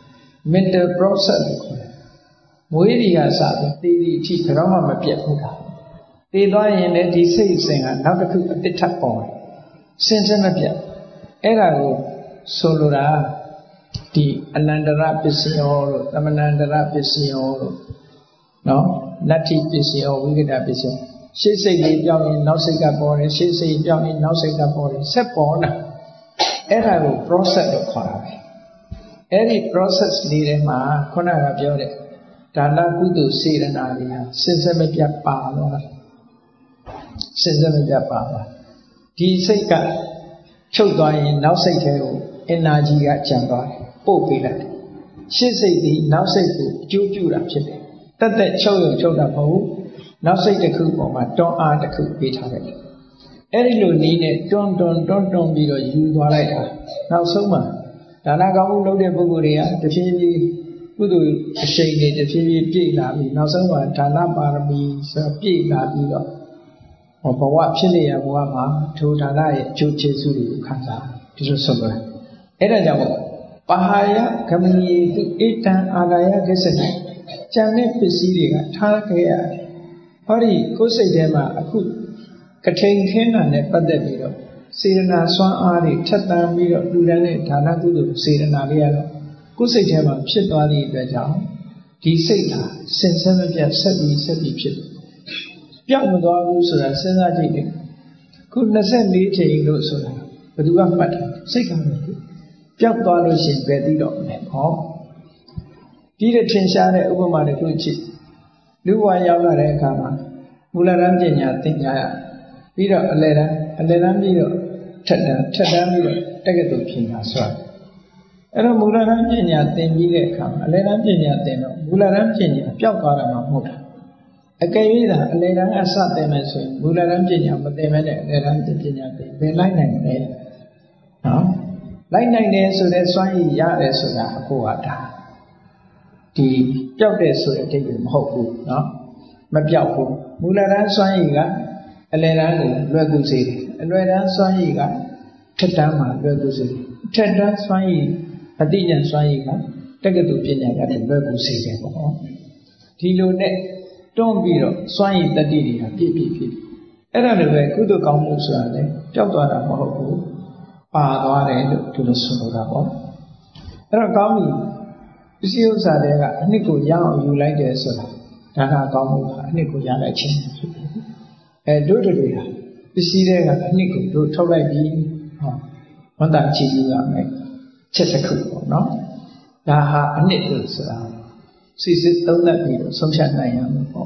mental process လို့ခေါ်တယ်မွေးဒီဟာစပြီးတည်တည်အထိဘယ်တော့မှမပြတ်ဘူးတာတည်သွားရင်လည်းဒီစိတ်အစဉ်ကနောက်တစ်ခုအတစ်ထပ်ပေါ်တယ်စဉ်ဆက်မပြတ်အဲ့ဒါကိုဆိုလိုတာဒီအနန္တရပစ္စယောလို့သမဏန္တရပစ္စယောလို့နော်နတ္ထိပစ္စယောဝိကတပစ္စယောရှေ့စိတ်လေးပြောင်းရင်နောက်စိတ်ကပေါ်တယ်ရှေ့စိတ်ပြောင်းရင်နောက်စိတ်ကပေါ်တယ်ဆက်ပေါ်လာအဲ့ဒါကို process လို့ခေါ်တာပဲအဲ့ဒီ process လေးထဲမှာခုနကပြောတဲ့ဒါနကုသိုလ်စေတနာတွေဟာစဉ်ဆက်မပြတ်ပါတော့စဉ်ဆက်မပြတ်ပါပါဒီစိတ်ကချုပ်သွားရင်နောက်စိတ်ထဲကို energy ကကျန်သွားတယ်ပို့ပေးလိုက်တယ်ရှေ့စိတ်ဒီနောက်စိတ်ကိုအကျိုးပြုတာဖြစ်တယ်တက်တက်ချုပ်ရုံချုပ်တာမဟုတ်ဘူးနောက်စိတ်တစ်ခုပေါ်မှာတွန်းအားတစ်ခုပေးထားလိုက်တယ်အဲ့ဒီလိုနည်းနဲ့တွန်းတွန်းတွန်းတွန်းပြီးတော့ယူသွားလိုက်တာနောက်ဆုံးမှာဒါနကောင်းမှုလုပ်တဲ့ပုဂ္ဂိုလ်တွေကတဖြည်းဖြည်းကုသိုလ်အရှိန်တွေတဖြည်းဖြည်းပြည့်လာပြီးနောက်ဆုံးမှာဒါနပါရမီဆိုပြည့်လာပြီးတော့ဟောဘဝဖြစ်နေရဘဝမှာထိုဒါနရဲ့အကျိုးကျေးဇူးတွေကိုခံစားဒီလိုဆိုလိုတယ်အဲ့ဒါကြောင့်ပဟာယဂမဏီတုဧတံအာဂယကိစ္စတိကျန်တဲ့ပစ္စည်းတွေကထားခဲ့ရတယ်ဟောဒီကိုယ်စိတ်ထဲမှာအခုကထိန်ခင်းတာနဲ့ပတ်သက်ပြီးတော့စေတနာစွမ်းအားတွေထက်သန်ပြီးတော့လူတန်းတဲ့ဒါနကုသိုလ်စေတနာတွေကတော့ကိုယ်စိတ်ထဲမှာဖြစ်သွားသည့်အတွက်ကြောင့်ဒီစိတ်ဟာစင်ဆက်မပြတ်ဆက်ပြီးဆက်ပြီးဖြစ်တယ်ပြောင်းမသွားဘူးဆိုတာစဉ်းစားကြည့်တယ်ခုနှစ်ဆယ့်လေးချိန်လို့ဆိုတာဘယ်သူကမှတ်တယ်စိတ်ကမှတ်တယ်ပြောင်းသွားလို့ရှိရင်ပဲသိတော့မယ်ဟောဒပြီးတဲ့ထင်ရှားတဲ့ဥပမာတစ်ခုကြည့်လူဘဝရောက်လာတဲ့အခါမှာမူလတန်းပညာသင်ကြရပြီးတော့အလယ်တန်းအလယ်တန်းပြီးတော့ထက်တန်းထက်တန်းပြီးတော့တက္ကသိုလ်ပညာဆွတ်အဲ့တော့မူလတန်းပညာသင်ပြီးတဲ့အခါမှာအလယ်တန်းပညာသင်တော့မူလတန်းပညာပျောက်သွားတာမှမဟုတ်တာအကယ်၍သာအလယ်တန်းအစသင်မယ်ဆိုရင်မူလတန်းပညာမသင်မဲနဲ့အလယ်တန်းပညာသင်ဘယ်လိုက်နိုင်လဲနော်လိုက်နိုင်တယ်ဆိုတဲ့စွမ်းရည်ရတယ်ဆိုတာအကိုဟာဒါဒီပျောက်တယ်ဆိုတဲ့အဓိပ္ပာယ်မဟုတ်ဘူးနော်မပျောက်ဘူးမူလတန်းစွမ်းရည်ကအလယ်တန်းကိုလွယ်ကူစေတယ်အလွယ်တန်းစွမ်းရည်ကထက်တန်းမှာလွယ်ကူစေတယ်ထက်တန်းစွမ်းရည်အသိဉာဏ်စွမ်းရည်ကတက္ကသိုလ်ပညာကတည်းကလွယ်ကူစေတယ်ပေါ့ဒီလိုနဲ့တွန်းပြီးတော့စွမ်းရည်တတိတွေကပြည့်ပြည့်ပြည့်အဲ့ဒါလည်းပဲကုသိုလ်ကောင်းမှုဆိုတာလည်းပျောက်သွားတာမဟုတ်ဘူးပါသွားတယ်လို့ဒီလိုဆိုလိုတာပေါ့အဲ့တော့ကောင်းပြီပစ္စည်းဥစ္စာတွေကအနှစ်ကိုရအောင်ယူလိုက်တယ်ဆိုတာဒါကကောင်းမှုပါအနှစ်ကိုရလိုက်ခြင်းဖြစ်တယ်အဲတို့တို့တွေကပစ္စည်းတွေကအနှစ်ကိုတို့ထုတ်လိုက်ပြီးဟောဝန်တာကြည့်ယူရမယ်ချက်တစ်ခုပေါ့နော်ဒါဟာအနှစ်လို့ဆိုတာစိစစ်သုံးသပ်ပြီးတော့ဆုံးဖြတ်နိုင်ရမယ်ပေါ့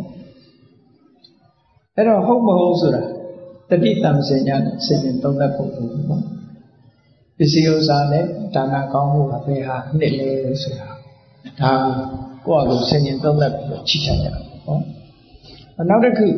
အဲ့တော့ဟုတ်မဟုတ်ဆိုတာတတိတံစင်ညာနဲ့စဉ်းကျင်သုံးသပ်ဖို့ပေါ့ပစ္စည်းဥစ္စာနဲ့ဒါနကောင်းမှုကဘယ်ဟာအနှစ်လဲဆိုတာဒါကိုယ့်အကိုစဉ်းကျင်သုံးသပ်ပြီးတော့ချိချကြရမယ်ပေါ့နောက်တစ်ခု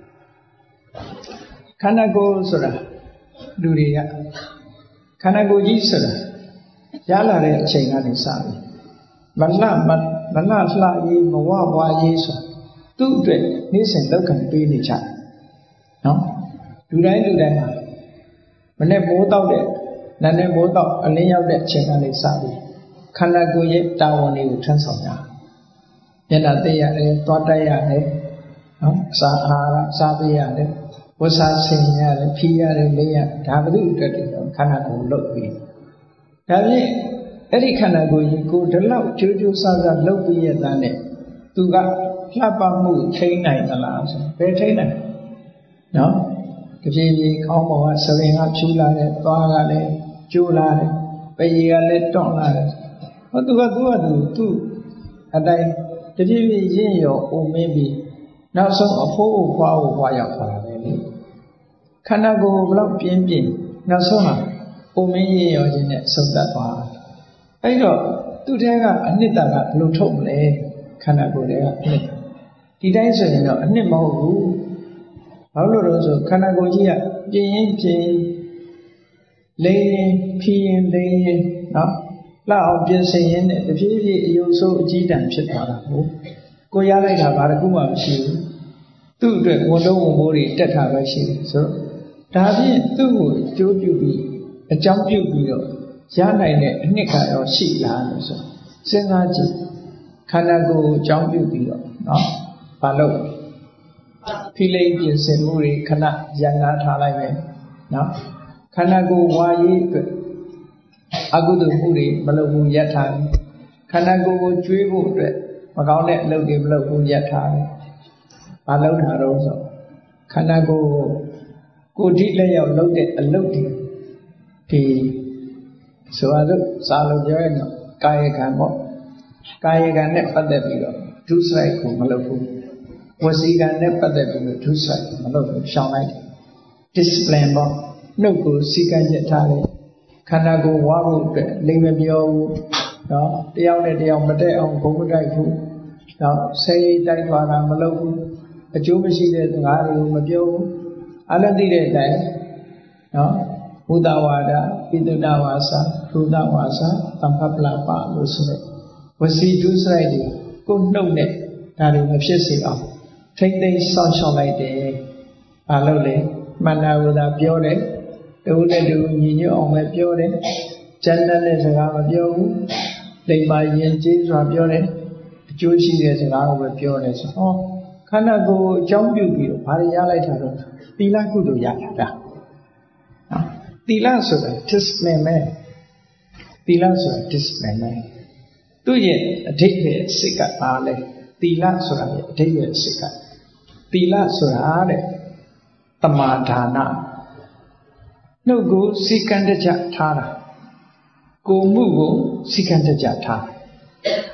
ခန္ဓာကိုယ်ဆိုတာလူတွေကခန္ဓာကိုယ်ကြီးဆိုတာရလာတဲ့အချိန်ကနေစပြီမလှမမလှလှရေးမဝဝရေးဆိုတာသူ့အတွက်နေ့စဉ်လောက်ခံပေးနေကြတယ်နော်လူတိုင်းလူတိုင်းဟာမနေ့မိုးတော့တဲ့နာနဲ့မိုးတော့အလင်းရောက်တဲ့အချိန်ကနေစပြီခန္ဓာကိုယ်ရဲ့တာဝန်တွေကိုထမ်းဆောင်ရမျက်နှာသိရတယ်သွားတိုက်ရတယ်နော်အစာအာဟာရစားပေးရတယ်ဝတ်စားဆင်ရတယ်ဖြီးရတယ်လေးရဒါဘု து အတွက်တည်းခန္ဓာကိုယ်လုပ်ပြီးဒါဖြင့်အဲ့ဒီခန္ဓာကိုယ်ကြီးကိုဒီလောက်ကြိုးကြိုးစားစားလုပ်ပြီးရတဲ့နဲ့သူကလှပမှုထိန်းနိုင်သလားဆိုဘယ်ထိန်းနိုင်နော်တပြေးပြေးခေါင်းပေါ်ကဆလင်ကဖြူလာတယ်သွားကလည်းကျိုးလာတယ်ပရေကလည်းတွန့်လာတယ်ဟောသူကသူကသူသူ့အတိုင်းတပြေးပြေးရင့်ရောအုံမင်းပြီးနောက်ဆုံးအဖိုးအဖွားကိုဖွားရောက်သွားတယ်လေခန္ဓာကိုယ်ဘလောက်ပြင်းပြင်းနောက်ဆုံးဟာအုံမင်းရင့်ရောခြင်းနဲ့ဆုံးသက်သွားအဲ့တော့သူ့ထဲကအနှစ်သာကဘယ်လိုထုတ်မလဲခန္ဓာကိုယ်တွေကအနှစ်ဒီတိုင်းဆိုရင်တော့အနှစ်မဟုတ်ဘူးဘာလို့လဲဆိုခန္ဓာကိုယ်ကြီးကပြင်းရင်ပြင်းလိမ်ရင်ဖြီးရင်လိမ်ရင်နော်လှအောင်ပြင်ဆင်ရင်နဲ့တဖြည်းဖြည်းအယုံဆိုးအကြီးတန်းဖြစ်သွားတာဟုတ်ကိုရလိုက်တာဘာတစ်ခုမှမရှိဘူးသူ့အတွက်ဝန်တော့ဝန်မိုးတွေတက်တာပဲရှိတယ်ဆိုတော့ဒါဖြင့်သူ့ကိုအကျိုးပြုပြီးအကြောင်းပြုပြီးတော့ရနိုင်တဲ့အနှစ်ကရောရှိလားလို့ဆိုစဉ်းစားကြည့်ခန္ဓာကိုယ်ကိုအကြောင်းပြုပြီးတော့နော်ဘာလို့ဖိလိမ့်ပြင်ဆင်မှုတွေခဏရန်ကားထားလိုက်မယ်နော်ခန္ဓာကိုယ်ဝါရေးအတွက်အကုသိုလ်မှုတွေမလုပ်ဘူးရပ်ထားတယ်ခန္ဓာကိုယ်ကိုကျွေးဖို့အတွက်မကောင်းတဲ့အလုပ်တွေမလုပ်ဘူးရပ်ထားတယ်ဘာလုပ်တာတော့ဆိုခန္ဓာကိုယ်ကိုယ်ဒီလက်ရောက်လုပ်တဲ့အလုပ်တွေဒီဆိုရလို့စာလို့ပြောရင်တော့ကာယကံပေါ့ကာယကံနဲ့ပတ်သက်ပြီးတော့ဒုစရိုက်ကိုမလုပ်ဘူးဝစီကံနဲ့ပတ်သက်ပြီးတော့ဒုစရိုက်မလုပ်ဘူးရှောင်လိုက်တယ် discipline ပေါ့နှုတ်ကိုစီကံချက်ထားတယ်ခန္ဓာကိုယ်ဝါဖို့အတွက်လိမ့်မပြောဘူးနော်တယောက်နဲ့တယောက်မတက်အောင်ဘုံမတိုက်ဘူးနော်ဆဲရိတ်တိုက်သွားတာမလုပ်ဘူးအကျိုးမရှိတဲ့စကားတွေကိုမပြောဘူးအလုံးသိတဲ့အတိုင်းနော်ဘုဒ္ဓဝါဒပိသုဒ္ဓဝါစာဘုဒ္ဓဝါစာတမ္ပပလပလို့ဆိုတဲ့ဝစီဒုစရိုက်တွေကိုနှုတ်နဲ့ဒါတွေမဖြစ်စေအောင်ထိမ့်သိမ်းစောင့်ရှောက်လိုက်တယ်ဘာလို့လဲမန္တဝဒပြောတယ်တူနဲ့တူညီညွတ်အောင်ပဲပြောတယ်ကျန်တဲ့စကားမပြောဘူးလိမ္မာရင်ကျေးစွာပြောတယ်အကျိုးရှိတဲ့စကားကိုပဲပြောတယ်ဆိုဟောခန္ဓာကိုယ်အကြောင်းပြုပြီးတော့ဘာတွေရလိုက်တာတော့သီလကုသိုလ်ရလာတာနော်သီလဆိုတာ discipline ပဲသီလဆိုတာ discipline ပဲသူ့ရဲ့အဓိပ္ပာယ်စိတ်ကပါလဲသီလဆိုတာရဲ့အဓိပ္ပာယ်စိတ်ကသီလဆိုတာတဲ့တမာဒါနနှုတ်ကိုစီကံတကြထားတာကိုယ်မှုကိုစီကံတကြထား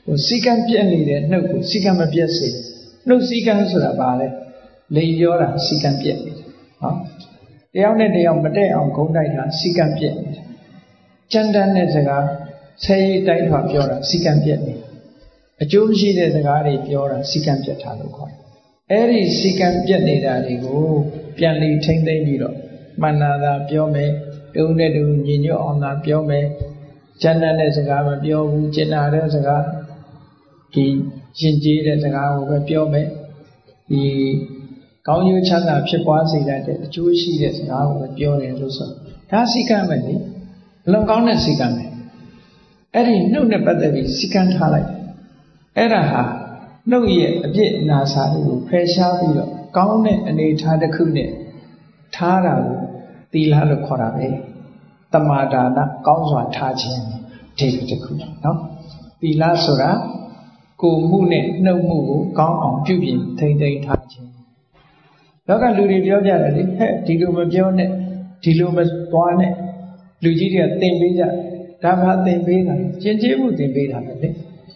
ကိုစီကံပြက်နေတဲ့နှုတ်ကိုစီကံမပြက်စေနှုတ်စီကံဆိုတာဘာလဲလိန်ပြောတာစီကံပြက်နေတယ်နော်တယောက်နဲ့တယောက်မတည့်အောင်ဂုံးတိုက်တာစီကံပြက်နေတယ်ကြမ်းတမ်းတဲ့စကားဆဲရေးတိုက်ထွာပြောတာစီကံပြက်နေတယ်အကျိုးမရှိတဲ့စကားတွေပြောတာစီကံပြက်တာလို့ခေါ်တယ်အဲ့ဒီစီကံပြက်နေတာတွေကိုပြန်လီထိမ့်သိမ့်ပြီးတော့မှန်တာသာပြောမယ်တုံးနဲ့တူညီညွတ်အောင်သာပြောမယ်ကြမ်းတမ်းတဲ့စကားမပြောဘူးကျင်နာတဲ့စကားဒီရင်ကျေးတဲ့စကားကိုပဲပြောမယ်ဒီကောင်းကျိုးချမ်းသာဖြစ်ပွားစေတဲ့အကျိုးရှိတဲ့စကားကိုပဲပြောတယ်လို့ဆိုဒါစီကံပဲလေအလွန်ကောင်းတဲ့စီကံပဲအဲ့ဒီနှုတ်နဲ့ပတ်သက်ပြီးစီကံထားလိုက်အဲ့ဒါဟာနှုတ်ရဲ့အပြစ်အနာစာတွေကိုဖယ်ရှားပြီးတော့ကောင်းတဲ့အနေအထားတစ်ခုနဲ့ထားတာကိုသီလလို့ခေါ်တာပဲတမာဒါနကောင်းစွာထားခြင်းဒီတစ်ခုနော်သီလဆိုတာကိုယ်မှုနဲ့နှုတ်မှုကိုကောင်းအောင်ပြုပြင်ထိမ့်သိမ်းထားခြင်းလောကလူတွေပြောကြတယ်လေဟဲ့ဒီလိုမပြောနဲ့ဒီလိုမသွားနဲ့လူကြီးတွေကသင်ပေးကြဒါမှသင်ပေးတာကျင့်ကြံမှုသင်ပေးတာပဲလေ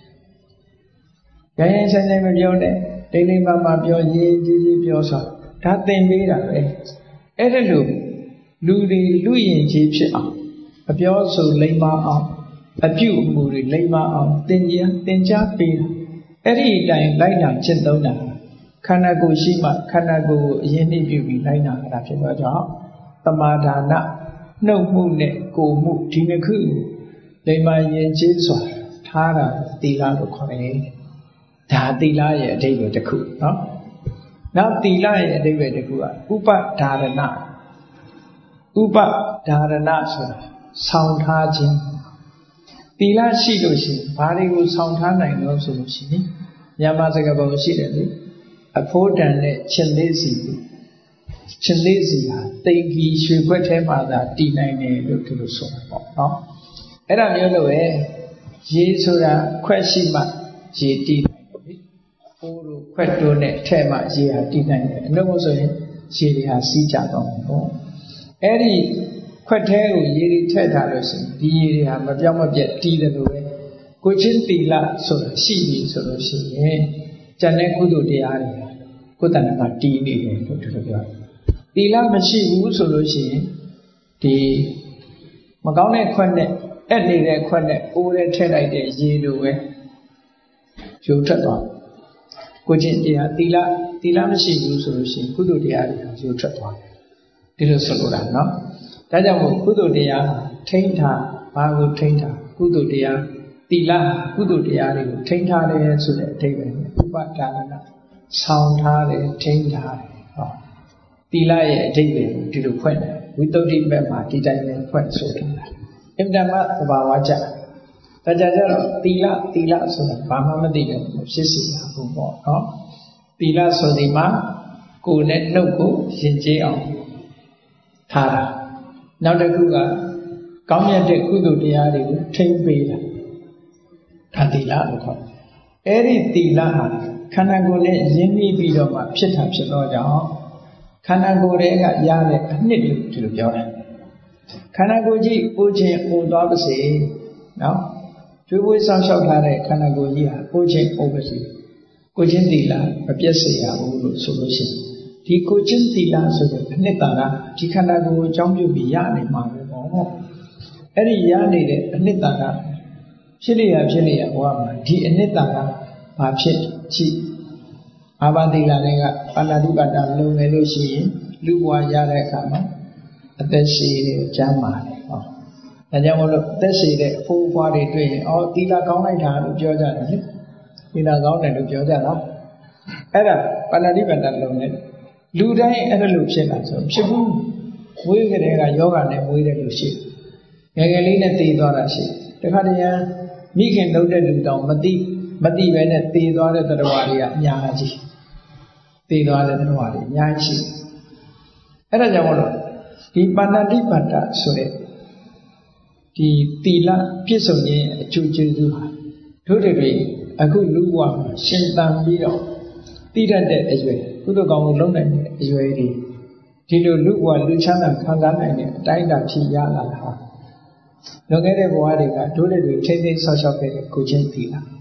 ရိုင်းရိုင်းဆိုင်ဆိုင်မပြောနဲ့တိတ်တိတ်မမပြောရေးကြီးကြီးပြောဆိုဒါသင်ပေးတာပဲအဲ့ဒါလို့လူတွေလူရင်ကြီးဖြစ်အောင်အပြောဆိုလိမ္မာအောင်အပြုအမူတွေလိမ္မာအောင်သင်ကြားသင်ကြားပေးတာအဲ့ဒီအတိုင်းလိုက်နာကျင့်သုံးတာခန္ဓာကိုယ်ရှိမှခန္ဓာကိုယ်ကိုအရင်နှိပ်ပြုပြီးလိုက်နာတာဖြစ်တော့ကြောင့်တမာဒါနနှုတ်မှုနဲ့ကိုယ်မှုဒီနှစ်ခုလိမ္မာရင်ကျေးစွာထားတာသီလလို့ခေါ်တယ်ဒါသီလရဲ့အဓိပ္ပာယ်တစ်ခုနော်နောက်သီလရဲ့အဓိပ္ပာယ်တစ်ခုကဥပဒါရဏဥပဒါရဏဆိုတာဆောင်ထားခြင်းသီလရှိလို့ရှိရင်ဘာတွေကိုဆောင်ထားနိုင်လို့ဆိုလို့ရှိရင်မြန်မာစကားပုံရှိတယ်လေအဖိုးတန်နဲ့ချင်းလေးစီချင်းလေးစီဟာတိမ်ကြီးရွှေခွက်ထဲမှာသာတည်နိုင်တယ်လို့သူတို့ဆိုတာပေါ့နော်အဲ့ဒါမျိုးလို့ပဲရေဆိုတာခွက်ရှိမှရေတည်နိုင်တယ်လေဖိုးတို့ခွက်တို့နဲ့ထဲမှာရေဟာတည်နိုင်တယ်အလို့ဆိုရင်ရေတွေဟာစီးကြတော့မယ်ပေါ့အဲ့ဒီခွက်ထဲကိုရေတွေထည့်ထားလို့ရှိရင်ဒီရေတွေဟာမပြောင်းမပြတ်တည်တယ်လို့ပဲကိုချင်းသီလဆိုတာရှိပြီဆိုလို့ရှိရင်ကျန်တဲ့ကုသိုလ်တရားတွေကိုယ်တဏ္ဍာမှာတည်နေတယ်လို့သူတို့ပြောတယ်သီလမရှိဘူးဆိုလို့ရှိရင်ဒီမကောင်းတဲ့ခွက်နဲ့အဲ့နေတဲ့ခွက်နဲ့အိုးထဲထည့်လိုက်တဲ့ရေလိုပဲယူထွက်သွားကိုချင်းတရားသီလသီလမရှိဘူးဆိုလို့ရှိရင်ကုသိုလ်တရားတွေယူထွက်သွားတယ်ဒီလိုဆိုလိုတာနော်ဒါကြောင့်မို့ကုသိုလ်တရားထိန်းထားဘာကိုထိန်းထားကုသိုလ်တရားသီလကုသိုလ်တရားတွေကိုထိန်းထားတယ်ဆိုတဲ့အဓိပ္ပာယ်ဥပဒါနဆောင်ထားတယ်ထိန်းထားတယ်ဟောသီလရဲ့အဓိပ္ပာယ်ဒီလိုဖွင့်တယ်ဝိသုဒ္ဓိဘက်မှာဒီတိုင်းပဲဖွင့်ဆိုထားတာအင်တမသဘာဝကျဒါကြကြတော့သီလသီလဆိုတာဘာမှမသိတယ်ဖြစ်စီတာဘူးပေါ့နော်သီလဆိုဒီမှာကိုယ်နဲ့နှုတ်ကိုယဉ်ကျေးအောင်ထားတာနောက်တစ်ခုကကောင်းမြတ်တဲ့ကုသိုလ်တရားတွေကိုထိမ့်ပေးတာဒါသီလလို့ခေါ်တယ်အဲ့ဒီသီလဟာခန္ဓာကိုယ်နဲ့ယဉ်ပြီးပြီးတော့မှဖြစ်တာဖြစ်တော့ကြောင့်ခန္ဓာကိုယ်တွေကရတဲ့အနှစ်လို့ဒီလိုပြောတယ်ခန္ဓာကိုယ်ကြီးအိုးခြင်းအိုးသွားပါစေနော်ကျွေးပွေးဆောင်ရှောက်ထားတဲ့ခန္ဓာကိုယ်ကြီးဟာအိုးခြင်းအိုးပါစေကိုချင်းသီလမပြတ်စေရဘူးလို့ဆိုလို့ရှိရင်ဒီကိုချင်းသီလဆိုတဲ့အနှစ်သာရဒီခန္ဓာကိုယ်ကိုအကြောင်းပြုပြီးရနေမှာပဲပေါ့အဲ့ဒီရနေတဲ့အနှစ်သာရဖြစ်လျက်ဖြစ်လျက်ဘဝမှာဒီအနှစ်သာရဘာဖြစ်ရှိအာဘာသီလတွေကပါဏာတိပါဒလုံနေလို့ရှိရင်လူဘဝရတဲ့အခါမှာအသက်ရှည်တယ်ကျမ်းမာတယ်ဟောဒါကြောင့်မလို့အသက်ရှည်တဲ့အဖိုးအဖွားတွေတွေ့ရင်အော်သီလကောင်းလိုက်တာလို့ပြောကြတယ်လေသီလကောင်းတယ်လို့ပြောကြတာအဲ့ဒါပါဏာတိပါဒလုံနေလူတိုင်းအဲ့ဒါလို့ဖြစ်လာဆိုဖြစ်ဘူးမွေးကလေးကယောဂနဲ့မွေးတယ်လို့ရှိငယ်ငယ်လေးနဲ့တည်သွားတာရှိတခါတည်းမိခင်လုံးတဲ့လူတောင်မသိမသိပဲနဲ့တည်သွားတဲ့သတ္တဝါတွေကအများကြီးတည်သွားတဲ့သတ္တဝါတွေအများကြီးရှိအဲ့ဒါကြောင့်မလို့ဒီပါဏာတိပါဒဆိုတဲ့ဒီသီလပြည့်စုံခြင်းအကျိုးကျေးဇူးဟာတို့တွေအခုလူဘဝမှာရှင်သန်ပြီးတော့သိတတ်တဲ့အရွယ်ကုသိုလ်ကောင်းမှုလုပ်နိုင်တဲ့အရွယ်တွေဒီလိုလူဘဝလူချမ်းသာခံစားနိုင်တဲ့အတိုင်းအတာဖြစ်ရလာတာလွန်ခဲ့တဲ့ဘဝတွေကတို့တွေထိမ့်သိမ်းဆောက်ရှောက်ခဲ့တဲ့ကိုချင်းသီလ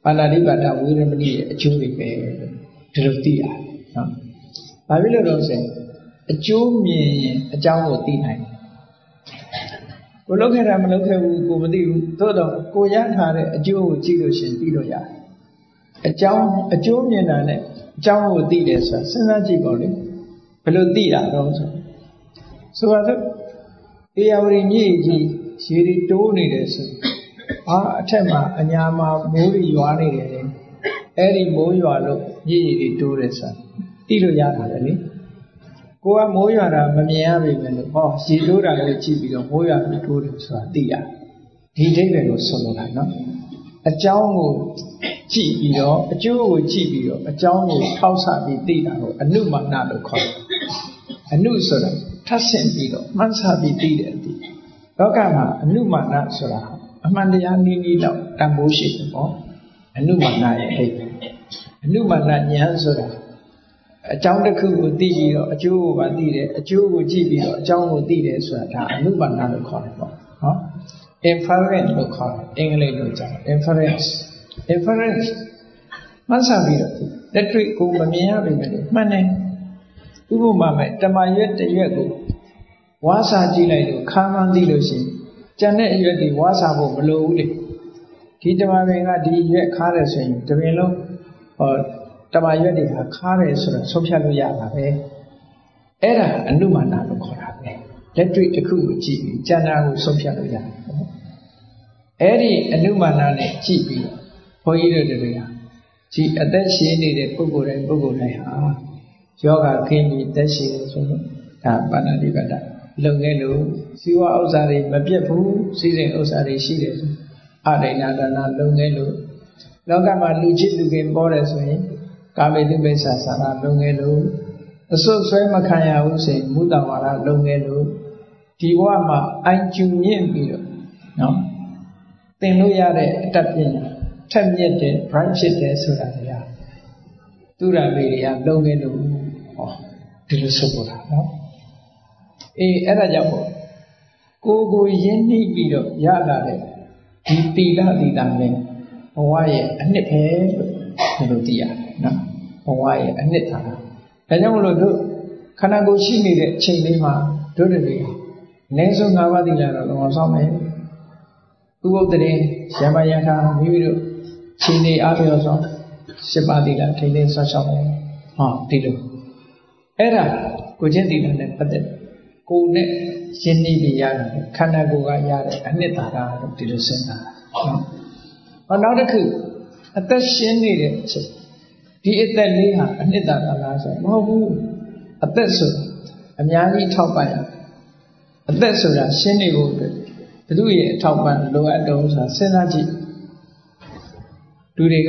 ပါဏာတိပါဒဝေရမဏိရဲ့အကျိုးတွေပဲဒီလိုသိရတယ်နော်။ဘာဖြစ်လို့လဲဆိုရင်အကျိုးမြင်ရင်အကြောင်းကိုသိနိုင်တယ်။ကိုလုပ်ခဲ့တာမလုပ်ခဲ့ဘူးကိုမသိဘူးသို့တော့ကိုရထားတဲ့အကျိုးကိုကြည့်လို့ရှင်သိလို့ရတယ်။အကြောင်းအကျိုးမြင်တာနဲ့အကြောင်းကိုသိတယ်ဆိုတာစဉ်းစားကြည့်ပါဦးလေဘယ်လိုသိတာတော့ဆိုဆိုပါစို့အေယာဝတီမြစ်ကြီးရေတွေတိုးနေတယ်ဆိုအာအထက်မှာအညာမှာမိုးတွေရွာနေတယ်လေအဲ့ဒီမိုးရွာလို့မြစ်ရေတွေတိုးတယ်ဆိုတာသိလို့ရတာလေကိုကမိုးရွာတာမမြင်ရပေမဲ့လို့ဟောရေတိုးတာကိုကြည့်ပြီးတော့မိုးရွာပြီးတိုးတယ်ဆိုတာသိရဒီအိဗယ်ကိုဆိုလိုတာနော်အကြောင်းကိုကြည့်ပြီးတော့အကျိုးကိုကြည့်ပြီးတော့အကြောင်းကိုထောက်ဆပြီးသိတာကိုအနုမာနလို့ခေါ်တယ်အနုဆိုတာထပ်ဆင့်ပြီးတော့မှန်းဆပြီးသိတယ်ဒီလောကမှာအနုမာနဆိုတာအမှန်တရားနည်းနည်းတော့တန်ဖိုးရှိတယ်ပေါ့အနုမာနရဲ့အိဗယ်အနုမာနဉာဏ်ဆိုတာအကြောင်းတစ်ခုကိုသိပြီးတော့အကျိုးကိုပါသိတယ်အကျိုးကိုကြည့်ပြီးတော့အကြောင်းကိုသိတယ်ဆိုတာဒါအနုပါဒလို့ခေါ်တယ်ပေါ့နော် inference လို့ခေါ်တယ်အင်္ဂလိပ်လိုကျတော့ inference inference မှတ်စားပြီးတော့လက်တွေ့ကိုမမြင်ရပေမဲ့မှန်တယ်ဥပမာမဲ့တမရွက်တစ်ရွက်ကိုဝါစာကြည့်လိုက်လို့ခါမှန်းသိလို့ရှိရင်ကျန်တဲ့အရွက်တွေဝါစာဖို့မလိုဘူးလေဒီတမပင်ကဒီရွက်ခါတယ်ဆိုရင်တပင်လုံးဟောတမရွက်တွေဟာခါတယ်ဆိုတော့ဆုံးဖြတ်လို့ရတာပဲအဲ့ဒါအနုမာနလို့ခေါ်တာပဲလက်တွေ့တစ်ခုကိုကြည့်ပြီးကျန်တာကိုဆုံးဖြတ်လို့ရတယ်အဲ့ဒီအနုမာနနဲ့ကြည့်ပြီးဘုန်းကြီးတို့တွေကဒီအသက်ရှင်နေတဲ့ပုဂ္ဂိုလ်တိုင်းပုဂ္ဂိုလ်တိုင်းဟာယောဂခင်းပြီးသက်ရှင်နေဆိုရင်ဒါပါဏာတိပါဒလုံခဲ့လို့ဇီဝဥစ္စာတွေမပြတ်ဘူးစီစဉ်ဥစ္စာတွေရှိတယ်ဆိုအဒိဏဒါနလုံခဲ့လို့လောကမှာလူချစ်လူခင်ပေါ်တယ်ဆိုရင်ကာမေတုပိစ္ဆာသာရလုံခဲ့လို့အစွတ်ဆွဲမခံရဘူးဆိုရင်မုတ္တဝါဒလုံခဲ့လို့ဒီဘဝမှာအိုင်ကျူမြင့်ပြီးတော့နော်သင်လို့ရတဲ့အတ္တပညာထက်မြက်တဲ့ bright ဖြစ်တယ်ဆိုတာကသူရမေတွေကလုံခဲ့လို့ဟောဒီလိုဆိုပေါ်တာနော်အေးအဲ့ဒါကြောင့်ကိုကိုရင်းနှီးပြီးတော့ရလာတဲ့ဒီတိလတိတာနဲ့ဘဝရဲ့အနှစ်ပဲလို့ဒီလိုသိရတယ်နော်ဘဝရဲ့အနှစ်သာဒါကြောင့်မလို့တို့ခန္ဓာကိုယ်ရှိနေတဲ့အချိန်လေးမှာတို့တွေအနည်းဆုံး၅ပါးသီလတော့လုံးဝဆောင်မယ်ဥပုသ္တရေရမယထာမိမိတို့ချိန်နေအားပြောဆောင်၈ပါးသီလထိန်းသိမ်းဆောက်ရှောက်မယ်ဟောဒီလိုအဲ့ဒါကိုချင်းသီလနဲ့ပတ်သက်ကိုယ်နဲ့ရှင်းနေပြီရတယ်ခန္ဓာကိုယ်ကရတဲ့အနှစ်သာရလို့ဒီလိုစဉ်းစားတာနော်ဟောနောက်တစ်ခုအသက်ရှင်းနေတဲ့အချိန်ဒီအသက်လေးဟာအနှစ်သာရလားဆိုမဟုတ်ဘူးအသက်ဆိုတာအများကြီးထောက်ပံ့ရအသက်ဆိုတာရှင်းနေဖို့အတွက်ဘုသူရဲ့အထောက်ပံ့လိုအပ်တော့ဆိုတာစဉ်းစားကြည့်လူတွေက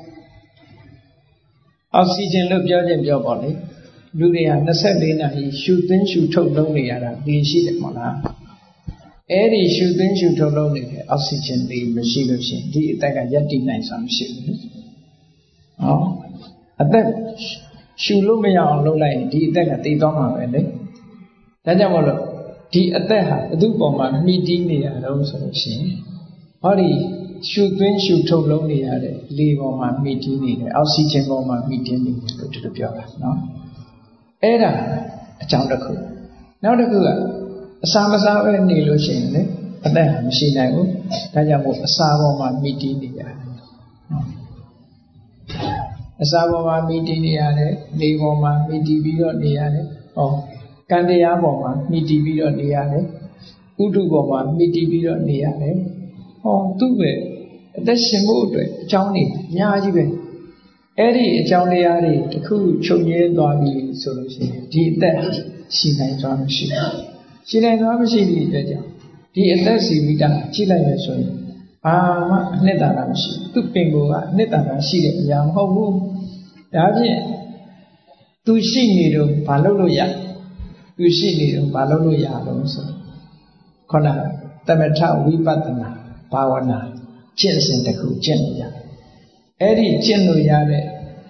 အောက်ဆီဂျင်လို့ပြောခြင်းပြောပါလေလူတွေဟာ၂၄နာရီရှူသွင်းရှူထုတ်လုပ်နေရတာဒီရှိတယ်မဟုတ်လားအဲ့ဒီရှူသွင်းရှူထုတ်လုပ်နေတဲ့အောက်ဆီဂျင်တွေမရှိလို့ရှိရင်ဒီအသက်ကရပ်တည်နိုင်စွာမရှိဘူးဟောအသက်ရှူလို့မရအောင်လုပ်လိုက်ရင်ဒီအသက်ကတည်သွားမှာပဲလေဒါကြောင့်မလို့ဒီအသက်ဟာဘုသူ့ပေါ်မှာမှီတည်နေရတော့ဆိုလို့ရှိရင်ဟောဒီရှူသွင်းရှူထုတ်လုပ်နေရတဲ့လေပေါ်မှာမှီတည်နေတယ်အောက်ဆီဂျင်ပေါ်မှာမှီတည်နေတယ်လို့ဒီလိုပြောတာနော်အဲ့ဒါအကြောင်းတစ်ခုနောက်တစ်ခုကအစာမစားပဲနေလို့ရှိရင်လေအသက်ဟာမရှိနိုင်ဘူးဒါကြောင့်မို့အစာပေါ်မှာမှီတည်နေရတယ်အစာပေါ်မှာမှီတည်နေရတယ်လေပေါ်မှာမှီတည်ပြီးတော့နေရတယ်ဟောကံတရားပေါ်မှာမှီတည်ပြီးတော့နေရတယ်ဥဒုပေါ်မှာမှီတည်ပြီးတော့နေရတယ်ဟောသူ့ပဲအသက်ရှင်ဖို့အတွက်အကြောင်းတွေအများကြီးပဲအဲ့ဒီအကြောင်းတရားတွေတခုချုပ်ငြင်းသွားပြီဆိုလို့ရှိရင်ဒီအသက်ရှိနိုင်သွားမရှိဘူးရှိနိုင်သွားမရှိသည့်အတွက်ကြောင့်ဒီအသက်စီမိတာကြည့်လိုက်ရဆိုရင်ဘာမှအနှစ်သာရမရှိဘူးသူ့ပင်ကိုယ်ကအနှစ်သာရရှိတဲ့အရာမဟုတ်ဘူးဒါဖြင့်သူရှိနေတော့ဘာလုပ်လို့ရသူရှိနေတော့ဘာလုပ်လို့ရလို့ဆိုခေါင်းကသမထဝိပဿနာဘာဝနာကျင့်စဉ်တစ်ခုကျင့်လို့ရတယ်အဲ့ဒီကျင့်လို့ရတဲ့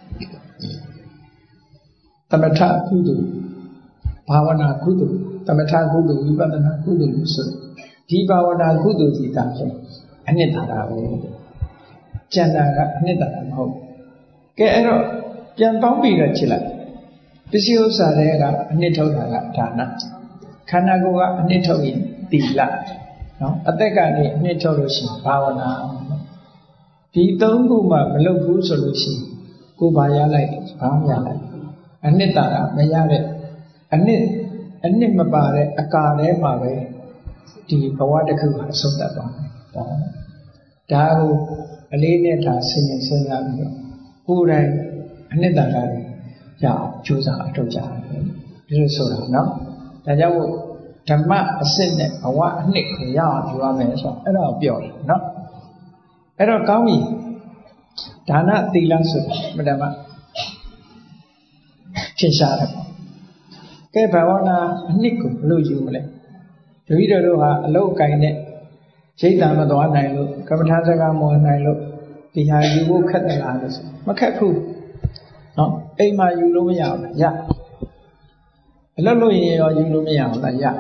သမထကုသိုလ်ဘာဝနာကုသိုလ်သမထကုသိုလ်ဝိပဿနာကုသိုလ်လို့ဆိုဒီဘာဝနာကုသိုလ်စီတာလေအနှစ်သာရပဲကျန်တာကအနှစ်သာရမဟုတ်ကဲအဲ့တော့ပြန်ပေါင်းပြီးတော့ကြည့်လိုက်ပစ္စည်းဥစ္စာတွေကအနှစ်ထုတ်တာကဒါနခန္ဓာကိုယ်ကအနှစ်ထုတ်ရင်သီလနော်အသက်ကနေအနှစ်ထုတ်လို့ရှိရင်ဘာဝနာဒီသုံးခုမှမလုပ်ဘူးဆိုလို့ရှိရင်ကိုယ်ဘာရလိုက်ဘာမရလိုက်အနှစ်သာရမရတဲ့အနှစ်အနှစ်မပါတဲ့အကာထဲမှာပဲဒီဘဝတစ်ခုဟာဆုံးသက်သွားတယ်ဒါဒါကိုအလေးနဲ့ထားဆင်ញင်စဉ်းစားပြီးတော့ကိုယ်တိုင်အနှစ်သာရတွေရအောင်ကြိုးစားအထောက်ကြတယ်ဒီလိုဆိုတာနော်ဒါကြောင့်ဓမ္မအစစ်နဲ့ဘဝအနှစ်ကိုရအောင်ယူရမယ်ဆိုတော့အဲ့ဒါကိုပြောတယ်နော်အဲ့တော့ကောင်းပြီဒါနသီလဆိုတာမဓမ္မထင်ရှားတယ်ကဲဘာဝနာအနှစ်ကိုဘယ်လိုယူမလဲတပည့်တော်တို့ဟာအလုတ်အကင်နဲ့ရိတ်တံမသွားနိုင်လို့ကမ္မထာစကားမဝင်နိုင်လို့ဒီဟာယူဖို့ခက်တယ်လားလို့ဆိုမခက်ဘူးနော်အိမ်မှာယူလို့မရဘူးရအလုပ်လို့ရင်ရောယူလို့မရဘူးလားရ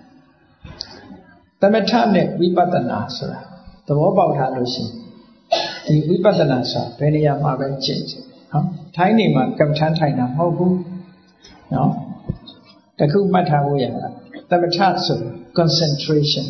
သမထနဲ့ဝိပဿနာဆိုတာသဘောပေါက်ထားလို့ရှိရင်ဒီဝိပဿနာဆိုတာဘယ်နေရာမှာပဲကျင့်ကြနော်ထိုင်းနေမှာကမ္မထာထိုင်တာမဟုတ်ဘူးနော်တခုမှတ်ထားဖို့ရတာသမထဆို concentration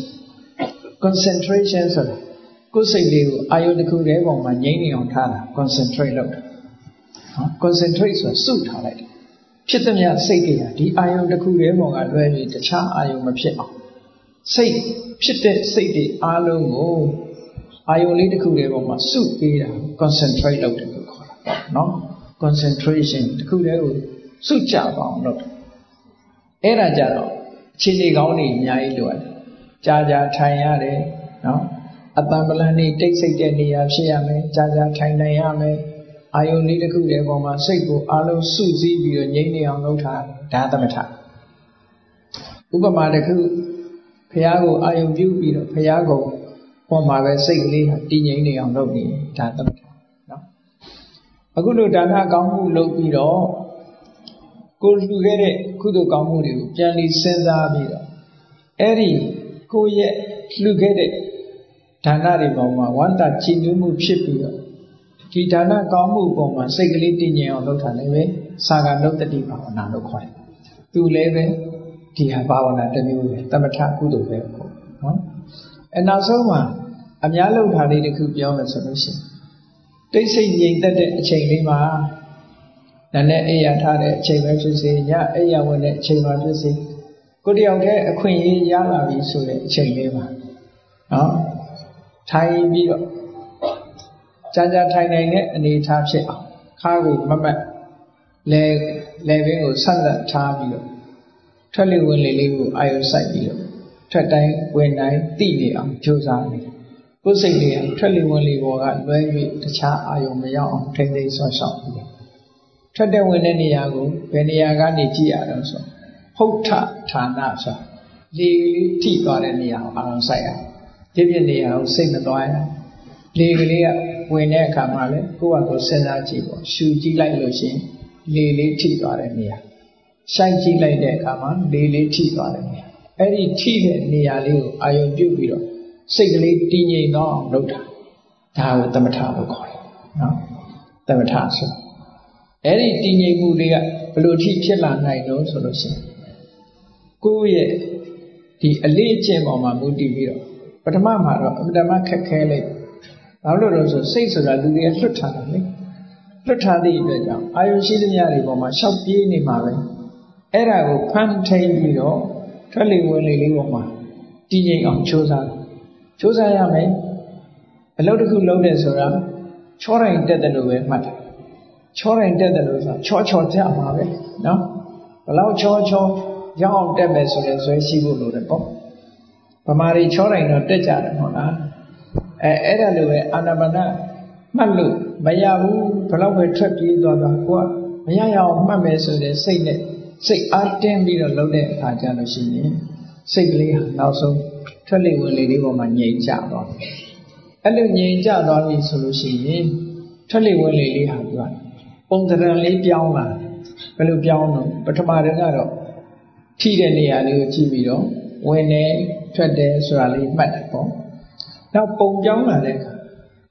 concentration ဆိုတာကိုယ်စိတ်လေးကိုအာယုတစ်ခုတည်းပေါ်မှာငြိမ့်နေအောင်ထားတာ concentrate လုပ်တာနော် concentrate ဆိုတာစုထားလိုက်တယ်ဖြစ်တဲ့မြတ်စိတ်တွေကဒီအာယုတစ်ခုတည်းပေါ်ကလွဲပြီးတခြားအာယုမဖြစ်အောင်စိတ်ဖြစ်တဲ့စိတ်တွေအားလုံးကိုအာယုလေးတစ်ခုတည်းပေါ်မှာစုပေးတာ concentrate လုပ်တယ်လို့ခေါ်တာနော် concentration တစ်ခုတည်းကိုစုကြပါအောင်လုပ်တယ်အဲ့ဒါကြတော့အခြေအနေကောင်းတွေအများကြီးလိုရတယ်ကြာကြာထိုင်ရတယ်နော်အတန်ပလန်နေတိတ်ဆိတ်တဲ့နေရာဖြစ်ရမယ်ကြာကြာထိုင်နိုင်ရမယ်အာယုန်လေးတစ်ခုတည်းပေါ်မှာစိတ်ကိုအလုံးစုစည်းပြီးတော့ငြိမ့်နေအောင်လုပ်ထားဒါသမထဥပမာတစ်ခုဘုရားကိုအာယုန်ပြုပြီးတော့ဘုရားကိုပေါ်မှာပဲစိတ်ကလေးဟာတည်ငြိမ်နေအောင်လုပ်နေဒါသမထနော်အခုလိုဒါနကောင်းမှုလုပ်ပြီးတော့ကိုလှူခဲ့တဲ့ကုသိုလ်ကောင်းမှုတွေကိုပြန်ပြီးစဉ်းစားပြီးတော့အဲ့ဒီကိုယ့်ရဲ့လှူခဲ့တဲ့ဒါနတွေပေါ်မှာဝမ်းသာကြည်နူးမှုဖြစ်ပြီးတော့ဒီဒါနကောင်းမှုပေါ်မှာစိတ်ကလေးတည်ငြိမ်အောင်လုပ်တာလည်းပဲသာဂနုတ္တိဘာဝနာလို့ခေါ်တယ်။သူလည်းပဲဒီဟာဘာဝနာတစ်မျိုးပဲသမထကုသိုလ်ပဲပေါ့နော်။အဲနောက်ဆုံးမှာအများလုပ်တာလေးတစ်ခုပြောမယ်ဆိုလို့ရှိရင်တိတ်ဆိတ်ငြိမ်သက်တဲ့အချိန်လေးမှာနာနဲ့အိယာထားတဲ့အချိန်ပဲဖြစ်စေညအိယာဝင်တဲ့အချိန်မှာဖြစ်စေကိုတယောက်တည်းအခွင့်အရေးရလာပြီဆိုတဲ့အချိန်လေးမှာနော်ထိုင်ပြီးတော့ကြာကြာထိုင်နိုင်တဲ့အနေအထားဖြစ်အောင်ခါကိုမမတ်လဲလဲပင်ကိုဆက်ဆက်ထားပြီးတော့ထွက်လေဝင်လေလေးကိုအာရုံစိုက်ပြီးတော့ထွက်တိုင်းဝင်တိုင်းသိနေအောင်ကြိုးစားနေကိုယ်စိတ်လေးကထွက်လေဝင်လေပေါ်ကလွဲ၍တခြားအာရုံမရောက်အောင်ထိမ့်သိမ်းဆော့ရှောက်ပြီးထွက်တဲ့ဝင်တဲ့နေရာကိုဘယ်နေရာကနေကြည့်ရတော့ဆိုဟုတ်ထဌာနဆိုလေလေးထိသွားတဲ့နေရာကိုအာရုံစိုက်ရဒီပြနေရာကိုစိတ်မသွားရလေကလေးကဝင်တဲ့အခါမှာလည်းကိုယ့်ဟာကိုယ်စဉ်းစားကြည့်ပေါ့ရှူကြည့်လိုက်လို့ရှိရင်လေလေးထိသွားတဲ့နေရာရှိုက်ကြည့်လိုက်တဲ့အခါမှာလေလေးထိသွားတဲ့နေရာအဲ့ဒီထိတဲ့နေရာလေးကိုအာရုံပြုပြီးတော့စိတ်ကလေးတည်ငြိမ်တော့အောင်လုပ်တာဒါကိုသမထလို့ခေါ်တယ်နော်သမထဆိုအဲ့ဒီတည်ငြိမ်မှုတွေကဘယ်လိုထိဖြစ်လာနိုင်လို့ဆိုလို့ရှိရင်ကိုယ့်ရဲ့ဒီအလေးအကျင့်ပေါ်မှာမူတည်ပြီးတော့ပထမမှာတော့အမှန်တမ်းခက်ခဲလိုက်ဘာလို့လဲဆိုစိတ်ဆိုတာလူတွေကလွတ်ထားတယ်လေလွတ်ထားတဲ့အတွက်ကြောင့်အာယုရှိသမျှတွေပေါ်မှာရှောက်ပြေးနေမှာပဲအဲ့ဒါကိုဖန်ထိန်ပြီးတော့ထွက်လေဝင်လေလေးပေါ်မှာတည်ငြိမ်အောင်ကြိုးစားတယ်ကြိုးစားရမယ်အလုပ်တစ်ခုလုပ်တယ်ဆိုတာချောတိုင်းတက်တယ်လို့ပဲမှတ်တယ်ချောတိုင်းတက်တယ်လို့ဆိုတာချောချောကြမှာပဲနော်ဘလောက်ချောချောရောက်အောင်တက်မယ်ဆိုရင်ဆွဲရှိဖို့လိုတယ်ပေါ့ဗမာတွေချောတိုင်းတော့တက်ကြတယ်ဟုတ်လားအဲအဲ့ဒါလိုပဲအာနာပါနမှတ်လို့မရဘူးဘလောက်ပဲထွက်ပြေးသွားတာကိုကမရရအောင်မှတ်မယ်ဆိုတဲ့စိတ်နဲ့စိတ်အားတင်းပြီးတော့လုပ်တဲ့အခါကျလို့ရှိရင်စိတ်ကလေးဟာနောက်ဆုံးထွက်လေဝင်လေလေးပေါ်မှာငြိမ်ကျသွားတယ်အဲ့လိုငြိမ်ကျသွားပြီဆိုလို့ရှိရင်ထွက်လေဝင်လေလေးဟာသူကပုံသဏ္ဍာန်လေးပြောင်းလာဘယ်လိုပြောင်းလို့ပထမတည်းကတော့ထိတဲ့နေရာလေးကိုကြည့်ပြီးတော့ဝင်နေထွက်တယ်ဆိုတာလေးမှတ်တယ်ပေါ့နောက်ပုံပြောင်းလာတဲ့အခါ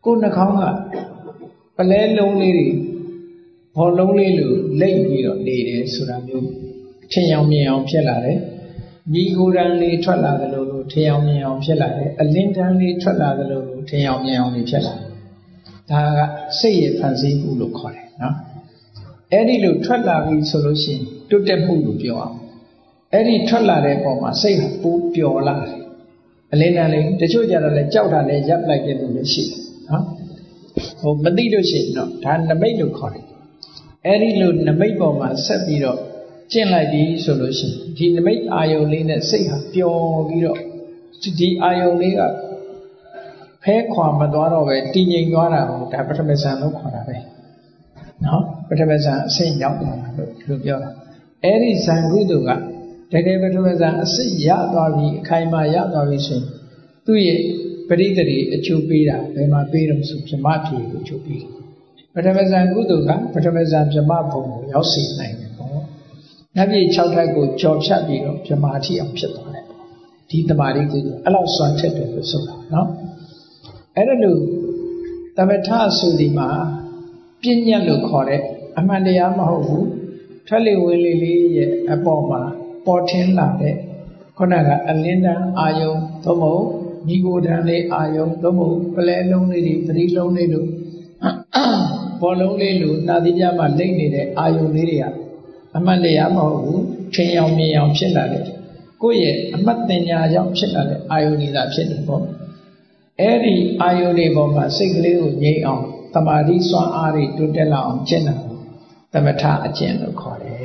ကိုနှာခေါင်းကပလဲလုံးလေးတွေဘောလုံးလေးလိုလိမ့်ပြီးတော့နေတယ်ဆိုတာမျိုးထင်အောင်မြင်အောင်ဖြစ်လာတယ်မိကိုယ်တန်းလေးထွက်လာသလိုလိုထင်အောင်မြင်အောင်ဖြစ်လာတယ်အလင်းတန်းလေးထွက်လာသလိုလိုထင်အောင်မြင်အောင်ဖြစ်လာဒါကစိတ်ရဲ့ဖန်ဆင်းမှုလို့ခေါ်တယ်နော်အဲ့ဒီလိုထွက်လာပြီဆိုလို့ရှိရင်တွတ်တက်မှုလို့ပြောအောင်အဲ့ဒီထွက်လာတဲ့ပုံမှာစိတ်ဟာပိုးပျော်လာတယ်အလင်းတန်းလေးတချို့ကြတော့လည်းကြောက်တာလည်းရပ်လိုက်တဲ့လူလည်းရှိတယ်နော်ဟိုမသိလို့ရှိရင်တော့ဒါနမိတ်လို့ခေါ်တယ်အဲ့ဒီလိုနမိတ်ပေါ်မှာဆက်ပြီးတော့ကျင့်လိုက်ပြီဆိုလို့ရှိရင်ဒီနမိတ်အာယုံလေးနဲ့စိတ်ဟာပျော်ပြီးတော့ဒီအာယုံလေးကဖဲခွာမသွားတော့ပဲတည်ငြိမ်သွားတာကိုဒါပထမဇန်လို့ခေါ်တာပဲနော်ပထမဇန်အစိတ်ရောက်သွားတာလို့ဒီလိုပြောတာအဲ့ဒီဇန်ကုသိုလ်ကတကယ်ပထမဇန်အစိတ်ရသွားပြီအခိုင်အမာရသွားပြီဆိုရင်သူ့ရဲ့ပရိသေတွေအကျိုးပေးတာဘယ်မှာပေးတော့ဆိုပြမပြေကိုအကျိုးပေးတယ်ပထမဇန်ကုသိုလ်ကပထမဇန်ပြမဘုံကိုရောက်စေနိုင်တယ်ပေါ့နတ်ပြည်၆ထပ်ကိုကြော်ဖြတ်ပြီးတော့ပြမအထိအောင်ဖြစ်သွားတယ်ပေါ့ဒီတမာရီကုသိုလ်အဲ့လောက်စွမ်းထက်တယ်လို့ဆိုတာနော်အဲ့ဒါလို့သမထဆိုဒီမှာပြဉ္ညတ်လို့ခေါ်တဲ့အမှန်တရားမဟုတ်ဘူးထွက်လေဝင်လေလေးရဲ့အပေါ်မှာပေါ်ထင်းလာတဲ့ခုနကအလင်းတန်းအာယုံသို့မဟုတ်မိကိုယ်တန်းလေးအာယုံသို့မဟုတ်ပလဲလုံးလေးတွေသတိလုံးလေးလို့ဘောလုံးလေးလို့နာသီပြမှာလိမ့်နေတဲ့အာယုံလေးတွေကအမှန်တရားမဟုတ်ဘူးထင်အောင်မြင်အောင်ဖြစ်လာတယ်ကိုယ့်ရဲ့အမှတ်တင်ညာကြောင့်ဖြစ်လာတဲ့အာယုန်နေတာဖြစ်တယ်ပေါ့အဲ့ဒီအာယုန်တွေပေါ်မှာစိတ်ကလေးကိုငြိမ်အောင်တမာတိစွမ်းအားတွေတိုးတက်လာအောင်ကျင့်တာသမထအကျင့်လို့ခေါ်တယ်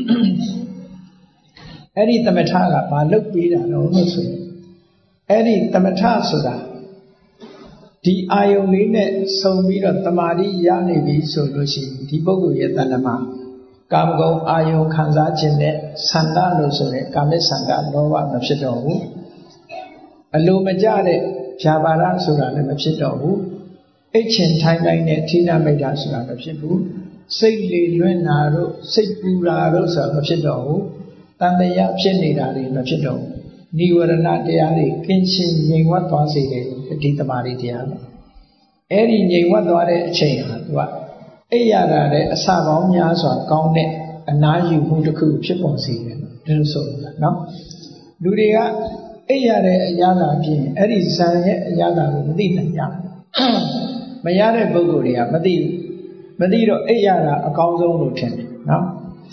အဲ့ဒီသမထကဘာလုပ်ပေးတာလဲလို့ဆိုရင်အဲ့ဒီသမထဆိုတာဒီအာယုန်လေးနဲ့စုံပြီးတော့တမာတိရနေပြီဆိုလို့ရှိရင်ဒီပုဂ္ဂိုလ်ရဲ့တဏ္ဍမှာကာမဂုဏ်အာယုံခံစားခြင်းနဲ့ဆန္ဒလို့ဆိုတဲ့ကာမိဆန္ဒလောဘမဖြစ်တော့ဘူးအလိုမကျတဲ့ဖြာပါဒဆိုတာလည်းမဖြစ်တော့ဘူးအိတ်ချင်ထိုင်းတိုင်းနဲ့ဌိနမိတ်တာဆိုတာမဖြစ်ဘူးစိတ်လေလွင့်တာတို့စိတ်ပူတာတို့ဆိုတာမဖြစ်တော့ဘူးတန်တရားဖြစ်နေတာတွေမဖြစ်တော့ဘူးနိဝရဏတရားတွေကင်းရှင်းငြိမ်ဝတ်သွားစေတယ်ဒီတမာရီတရားပဲအဲ့ဒီငြိမ်ဝတ်သွားတဲ့အချိန်ဟာသူကအိပ်ရတာလည်းအစပေါင်းများစွာကောင်းတဲ့အနာယူမှုတစ်ခုဖြစ်ပေါ်စေတယ်ဒီလိုဆိုလို့နော်လူတွေကအိပ်ရတဲ့အရာသာဖြင့်အဲ့ဒီဇံရဲ့အရာသာကိုမသိနိုင်ကြဘူးမရတဲ့ပုဂ္ဂိုလ်တွေကမသိဘူးမသိတော့အိပ်ရတာအကောင်းဆုံးလို့ထင်တယ်နော်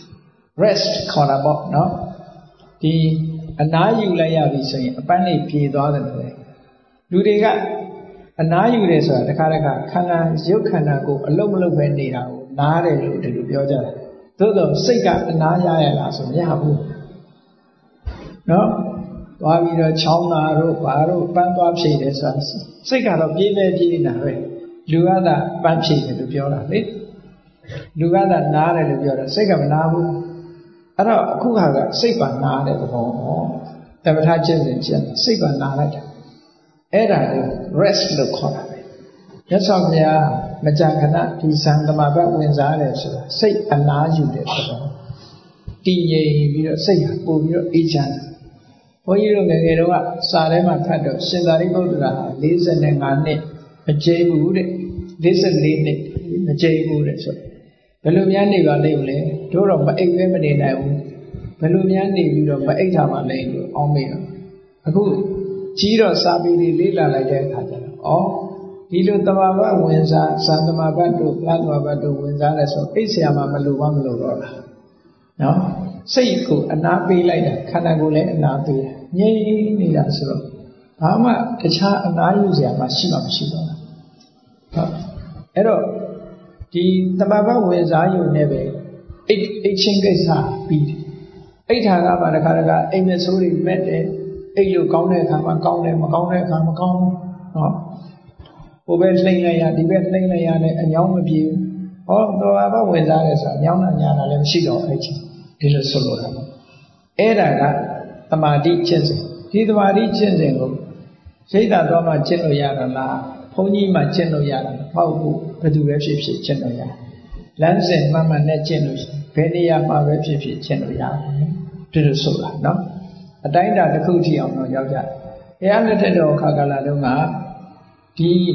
rest ခေါ်တာပေါ့နော်ဒီအနာယူလိုက်ရပြီဆိုရင်အပန်းလေးပြေသွားတယ်လေလူတွေကအနာယူတယ်ဆိုတာတစ်ခါတစ်ခါခန္ဓာရုပ်ခန္ဓာကိုအလုံးမလုံးပဲနေတာကိုနားတယ်လို့ဒီလိုပြောကြတယ်သို့တော့စိတ်ကအနာရရလားဆိုမရဘူးနော်သွားပြီးတော့ချောင်းတာတို့ဘာတို့ပန်းသွားဖြည့်တယ်ဆိုတာစိတ်ကတော့ပြေးပဲပြေးနေတာပဲလူကသာပန်းဖြည့်တယ်လို့ပြောတာလေလူကသာနားတယ်လို့ပြောတာစိတ်ကမနာဘူးအဲ့တော့အခုဟာကစိတ်ပါနားတဲ့သဘောဟောတပ္ပထကျင့်စဉ်ကျင့်စိတ်ပါနားလိုက်တာအဲ့ဒါကို rest လို့ခေါ်တာပဲမြတ်စွာဘုရားမကြာခဏဒီဇံသမာဘတ်ဝင်စားတယ်ဆိုတာစိတ်အနာယူတဲ့သဘောတည်ငြိမ်ပြီးတော့စိတ်ဟာပို့ပြီးတော့အေးချမ်းဘုန်းကြီးတို့ငယ်ငယ်တုန်းကစာထဲမှာဖတ်တော့ရှင်သာရိပုတ္တရာလေးဆယ်ငါးနှစ်မကျိဘူးတဲ့လေးဆယ်လေးနှစ်မကျိဘူးတဲ့ဆိုဘယ်လိုများနေပါလိမ့်မလဲတို့တော့မအိပ်ပဲမနေနိုင်ဘူးဘယ်လိုများနေပြီးတော့မအိပ်တာမှလည်းလို့အောင်းမေးတော့အခုကြီးတော့စာပေတွေလေ့လာလိုက်တဲ့အခါကျတော့ဩဒီလိုတမာဘတ်ဝင်စားသံတမာဘတ်တို့လတ်တမာဘတ်တို့ဝင်စားလဲဆိုအိပ်ဆရာမှမလိုပါမလို့တော့လားနော်စိတ်ကိုအနာပေးလိုက်တာခန္ဓာကိုယ်လည်းအနာပေးတာငြိမ်နေတာဆိုတော့ဘာမှတခြားအနာယူစရာမှရှိမှမရှိတော့ဘူးဟုတ်အဲ့တော့ဒီတမာဘတ်ဝင်စားယူနေပဲအိတ်အိတ်ချင်းကိစ္စပြီးတယ်အိတ်ထာကပါတခါတခါအိမ်မဆိုးတွေမက်တယ်အိတ်လို့ကောင်းတဲ့အခါမှာကောင်းတယ်မကောင်းတဲ့အခါမကောင်းဘူးနော်ဟိုဘက်လှိမ့်လိုက်ရဒီဘက်လှိမ့်လိုက်ရနဲ့အညောင်းမပြေဘူးဟောတော်ဘာဘဝင်စားတယ်ဆိုတာအညောင်းနဲ့ညာတာလည်းမရှိတော့အဲ့ချင်းဒီလိုဆိုလိုတာပေါ့အဲ့ဒါကသမာဓိကျင့်စဉ်ဒီသမာဓိကျင့်စဉ်ကိုရိတ်တာတော့မှကျင့်လို့ရတာလားဘုန်းကြီးမှကျင့်လို့ရတာမဟုတ်ဘူးဘယ်သူပဲဖြစ်ဖြစ်ကျင့်လို့ရတယ်လမ်းစဉ်မှန်မှန်နဲ့ကျင့်လို့ဘယ်နေရာမှာပဲဖြစ်ဖြစ်ကျင့်လို့ရတယ်ဒီလိုဆိုတာနော်အတိုင်းအတာတစ်ခုထိအောင်တော့ရောက်ကြဘုရားလက်ထက်တော်ခါကာလတုန်းကဒီ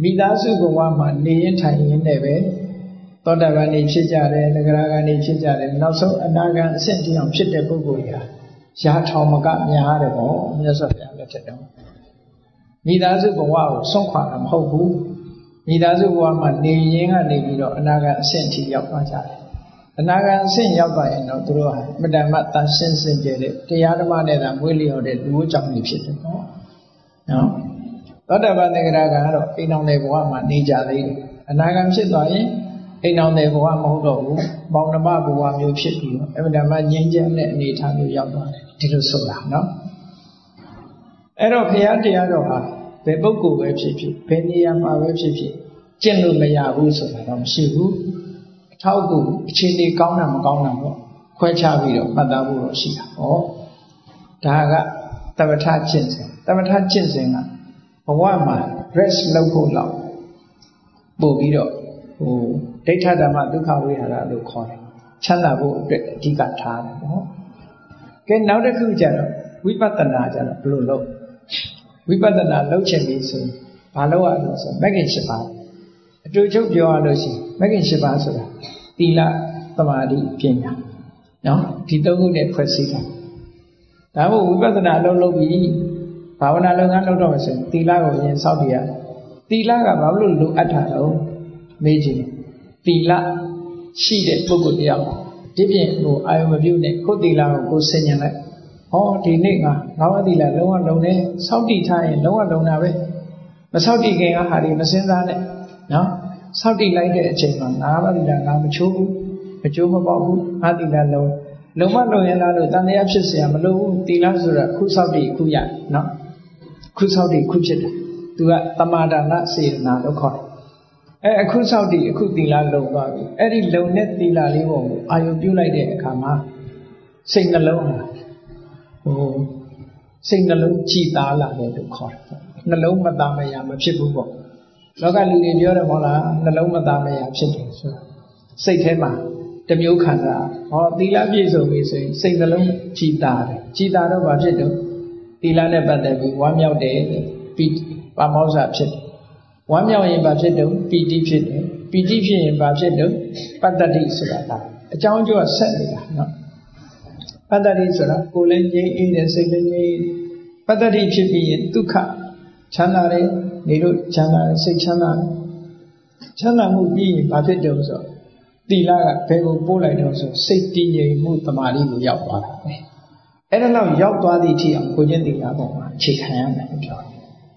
မိသားစုဘဝမှာနေရင်ထိုင်ရင်လည်းပဲသောတာပန်နေဖြစ်ကြတယ်သဂရဂန်နေဖြစ်ကြတယ်နောက်ဆုံးအနာဂံအဆင့်တိအောင်ဖြစ်တဲ့ပုဂ္ဂိုလ်ရာရာထောင်မကများတယ်ပေါ့မြတ်စွာဘုရားလက်ထက်တော့မိသားစုဘဝကိုဆွန့်ခွာတာမဟုတ်ဘူးမိသားစုဘဝမှာနေရင်ကနေပြီးတော့အနာဂံအဆင့်ထိရောက်သွားကြတယ်အနာဂံအဆင့်ရောက်သွားရင်တော့သူတို့ဟာမတ္တမတန်ရှင်းစင်ကြတဲ့တရားဓမ္မနဲ့သာမွေးလျော်တဲ့လူ့ကြောင့်နေဖြစ်တယ်ပေါ့နော်သောတာပန်သဂရဂံကတော့အိမ်တော်တဲ့ဘဝမှာနေကြသေးတယ်အနာဂံဖြစ်သွားရင်အိမ်တော်တဲ့ဘဝမဟုတ်တော့ဘူးပေါင်းဓမ္မဘဝမျိုးဖြစ်ပြီးတော့အမှန်တမ်းငြိမ်းချမ်းတဲ့အနေအထားမျိုးရောက်သွားတယ်ဒီလိုဆိုတာနော်အဲ့တော့ဘုရားတရားတော်ဟာဘယ်ပုဂ္ဂိုလ်ပဲဖြစ်ဖြစ်ဘယ်နေရာမှာပဲဖြစ်ဖြစ်ကျင့်လို့မရဘူးဆိုတာတော့မရှိဘူးအထောက်အကူအခြေအနေကောင်းတာမကောင်းတာပေါ့ခွဲခြားပြီးတော့မှတ်သားဖို့တော့ရှိတာဟောဒါကသမထကျင့်စဉ်သမထကျင့်စဉ်ကဘဝမှာ rest လုပ်ဖို့လောက်ပို့ပြီးတော့ဟိုဒိဋ္ဌဓမ္မဒုက္ခဝိဟာရလို့ခေါ်တယ်ချမ်းသာဖို့အတွက်အဓိကထားတယ်ပေါ့ကဲနောက်တစ်ခုကျတော့ဝိပဿနာကျတော့ဘယ်လိုလုပ်ဝိပဿနာလုပ်ချင်ပြီဆိုရင်ဘာလုပ်ရလဲဆိုမဂ္ဂင်၈ပါးအတူချုပ်ပြောရလို့ရှိရင်မဂ္ဂင်၈ပါးဆိုတာသီလသမာဓိပညာနော်ဒီသုံးခုနဲ့ဖွဲ့စည်းတာဒါမို့ဝိပဿနာအလုပ်လုပ်ပြီးဘာဝနာလုပ်ငန်းလုပ်တော့မယ်ဆိုရင်သီလကိုအရင်စောင့်ပြရသီလကဘာလို့လိုအပ်တာလဲမေးကြည့်သီလရှိတဲ့ပုဂ္ဂိုလ်တယောက်ဒီပြင်ဟိုအာယုမပြုတ်နဲ့ကိုယ်သီလကိုကိုယ်ဆင်ញင်လိုက်ဟောဒီနေ့ကငါးပါးသီလလုံးဝလုံးနေစောင့်တည်ထားရင်လုံးဝလုံးတာပဲမစောင့်တည်ခင်ကဟာဒီမစင်စားနဲ့နော်စောင့်တည်လိုက်တဲ့အချိန်မှာငါးပါးသီလငါမချိုးဘူးမချိုးမပေါက်ဘူးငါသီလလုံးလုံးဝလုံးရင်လားလို့တန်တရားဖြစ်เสียမလို့သီလဆိုတာခုစောင့်တည်ခုရနော်ခုစောင့်တည်ခုဖြစ်တယ်သူကတမာဒါနစေတနာလို့ခေါ်တယ်အဲအခုစောင့်တည်အခုသီလလုံးသွားပြီအဲ့ဒီလုံတဲ့သီလလေးပုံကိုအာယုပြုလိုက်တဲ့အခါမှာစိတ်နှလုံးဟာဟိုစိတ်နှလုံးကြည်သားလာတယ်လို့ခေါ်တယ်နှလုံးမသားမရမဖြစ်ဘူးပေါ့လောကလူတွေပြောတယ်မဟုတ်လားနှလုံးမသားမရဖြစ်တယ်ဆိုတာစိတ်ထဲမှာတစ်မျိုးခံစားဟောသီလပြည့်စုံပြီဆိုရင်စိတ်နှလုံးကြည်သားတယ်ကြည်သားတော့ဘာဖြစ်တော့သီလနဲ့ပတ်သက်ပြီးဝမ်းမြောက်တယ်ပြီးပါမောဇ္ဇဖြစ်တယ်ဝမ်းမြောက်ရင်ဘာဖြစ်တော့ပီတိဖြစ်တယ်ပီတိဖြစ်ရင်ဘာဖြစ်တော့ပတ္တတိဆိုတာဒါအကြောင်းအကျိုးကဆက်နေတာနော်ပတ္တတိဆိုတာကိုယ်လည်းငြိမ်းအေးတယ်စိတ်လည်းငြိမ်းပတ္တတိဖြစ်ပြီးရင်ဒုက္ခချမ်းသာတယ်နေလို့ချမ်းသာတယ်စိတ်ချမ်းသာတယ်ချမ်းသာမှုပြီးရင်ဘာဖြစ်တော့ဆိုသီလကဘယ်ကိုပို့လိုက်တော့ဆိုစိတ်တည်ငြိမ်မှုတမာတိကိုရောက်သွားတာပဲအဲ့ဒါလောက်ရောက်သွားသည့်အထိအောင်ကိုကျင့်သီလပေါ်မှာအခြေခံရမယ်ပြောတယ်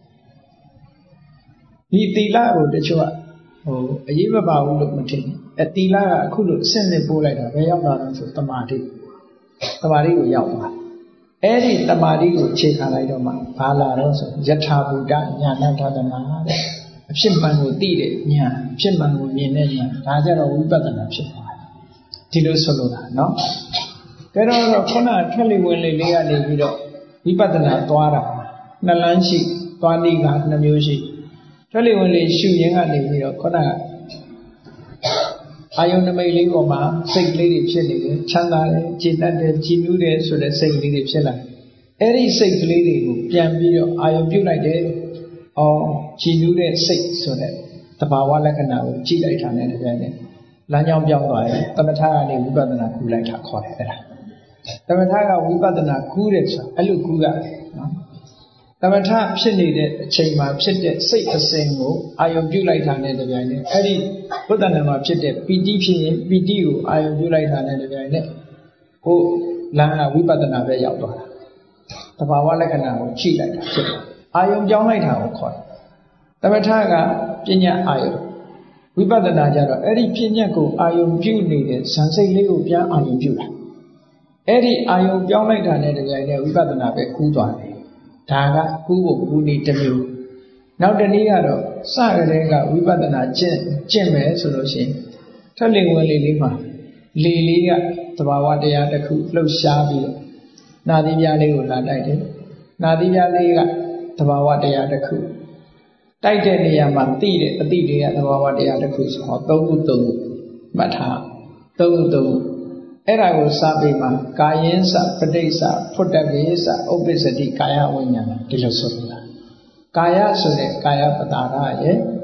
ဒီသီလကိုတချို့ကဟိုအရေးမပါဘူးလို့မထင်ဘူးအဲသီလကအခုလို့အစစ်စစ်ပို့လိုက်တာဘယ်ရောက်သွားလဲဆိုတမာတိတမာတိကိုရောက်သွားအဲ့ဒီတမာတိကိုအခြေခံလိုက်တော့မှဘာလာတော့ဆိုယထာဘုဒ္ဓညာဏထသနာတဲ့အဖြစ်မှန်ကိုသိတဲ့ညာအဖြစ်မှန်ကိုမြင်တဲ့ညာဒါကြတော့ဝိပဿနာဖြစ်သွားတယ်ဒီလိုဆိုလိုတာနော်ဒါတော့ခုနထွက်လေဝင်လေလေးကနေပြီးတော့ဝိပဿနာသွားတာနှစ်လမ်းရှိသွားနည်းကနှစ်မျိုးရှိထွက်လေဝင်လေရှုရင်းကနေပြီးတော့ခုနကအာယုန်နမိတ်လေးပေါ်မှာစိတ်ကလေးတွေဖြစ်နေတယ်ချမ်းသာတယ်ကြည်တတ်တယ်ကြည်နူးတယ်ဆိုတဲ့စိတ်ကလေးတွေဖြစ်လာတယ်အဲ့ဒီစိတ်ကလေးတွေကိုပြန်ပြီးတော့အာယုန်ပြုတ်လိုက်တယ်အော်ကြည်နူးတဲ့စိတ်ဆိုတဲ့သဘာဝလက္ခဏာကိုကြည့်လိုက်တာနဲ့တပြိုင်နက်လမ်းကြောင်းပြောင်းသွားတယ်သမထကနေဝိပဿနာကူးလိုက်တာခေါ်တယ်အဲ့ဒါသမထကဝိပဿနာကူးတယ်ဆိုအဲ့လိုကူးရတယ်နော်သမထဖြစ်နေတဲ့အချိန်မှာဖြစ်တဲ့စိတ်အစဉ်ကိုအာယုံပြုလိုက်တာနဲ့တပြိုင်နက်အဲ့ဒီဝိပဿနာမှာဖြစ်တဲ့ပီတိဖြစ်ရင်ပီတိကိုအာယုံပြုလိုက်တာနဲ့တပြိုင်နက်ဟိုလမ်းကဝိပဿနာပဲရောက်သွားတာသဘာဝလက္ခဏာကိုကြည့်လိုက်တာဖြစ်တယ်အာယုံပြောင်းလိုက်တာကိုခေါ်တယ်သမထကပညာအာယုံဝိပဿနာကြတော့အဲ့ဒီပညာကိုအာယုံပြုနေတဲ့ဇန်စိတ်လေးကိုပြန်အာယုံပြုတာအဲ့ဒီအာယုံပြောင်းလိုက်တာနဲ့တပြိုင်နက်ဝိပဿနာပဲကူးသွားတယ်ဒါကကူးဖို့ကူးနည်းတစ်မျိုးနောက်တစ်နည်းကတော့စရတဲ့ကဝိပဿနာကျင့်ကျင့်မယ်ဆိုလို့ရှိရင်ထက်လေဝင်လေလေးမှာလေလေးကသဘာဝတရားတစ်ခုလှုပ်ရှားပြီးတော့နာသီးပြားလေးကိုလာတိုက်တယ်နာသီးပြားလေးကသဘာဝတရားတစ်ခုတိုက်တဲ့နေရာမှာသိတဲ့အသိတွေကသဘာဝတရားတစ်ခုဆိုတော့သုံးခုသုံးခုမှတ်ထားသုံးခုသုံးခုအဲ့ဒါကိုစာပေမှာကာယင်းစပဋိစ္စဖွတ်တဝိစ္စဥပ္ပစ္စတိကာယဝိညာဏဒီလိုဆိုတာကာယဆိုတဲ့ကာယပတာရရဲ့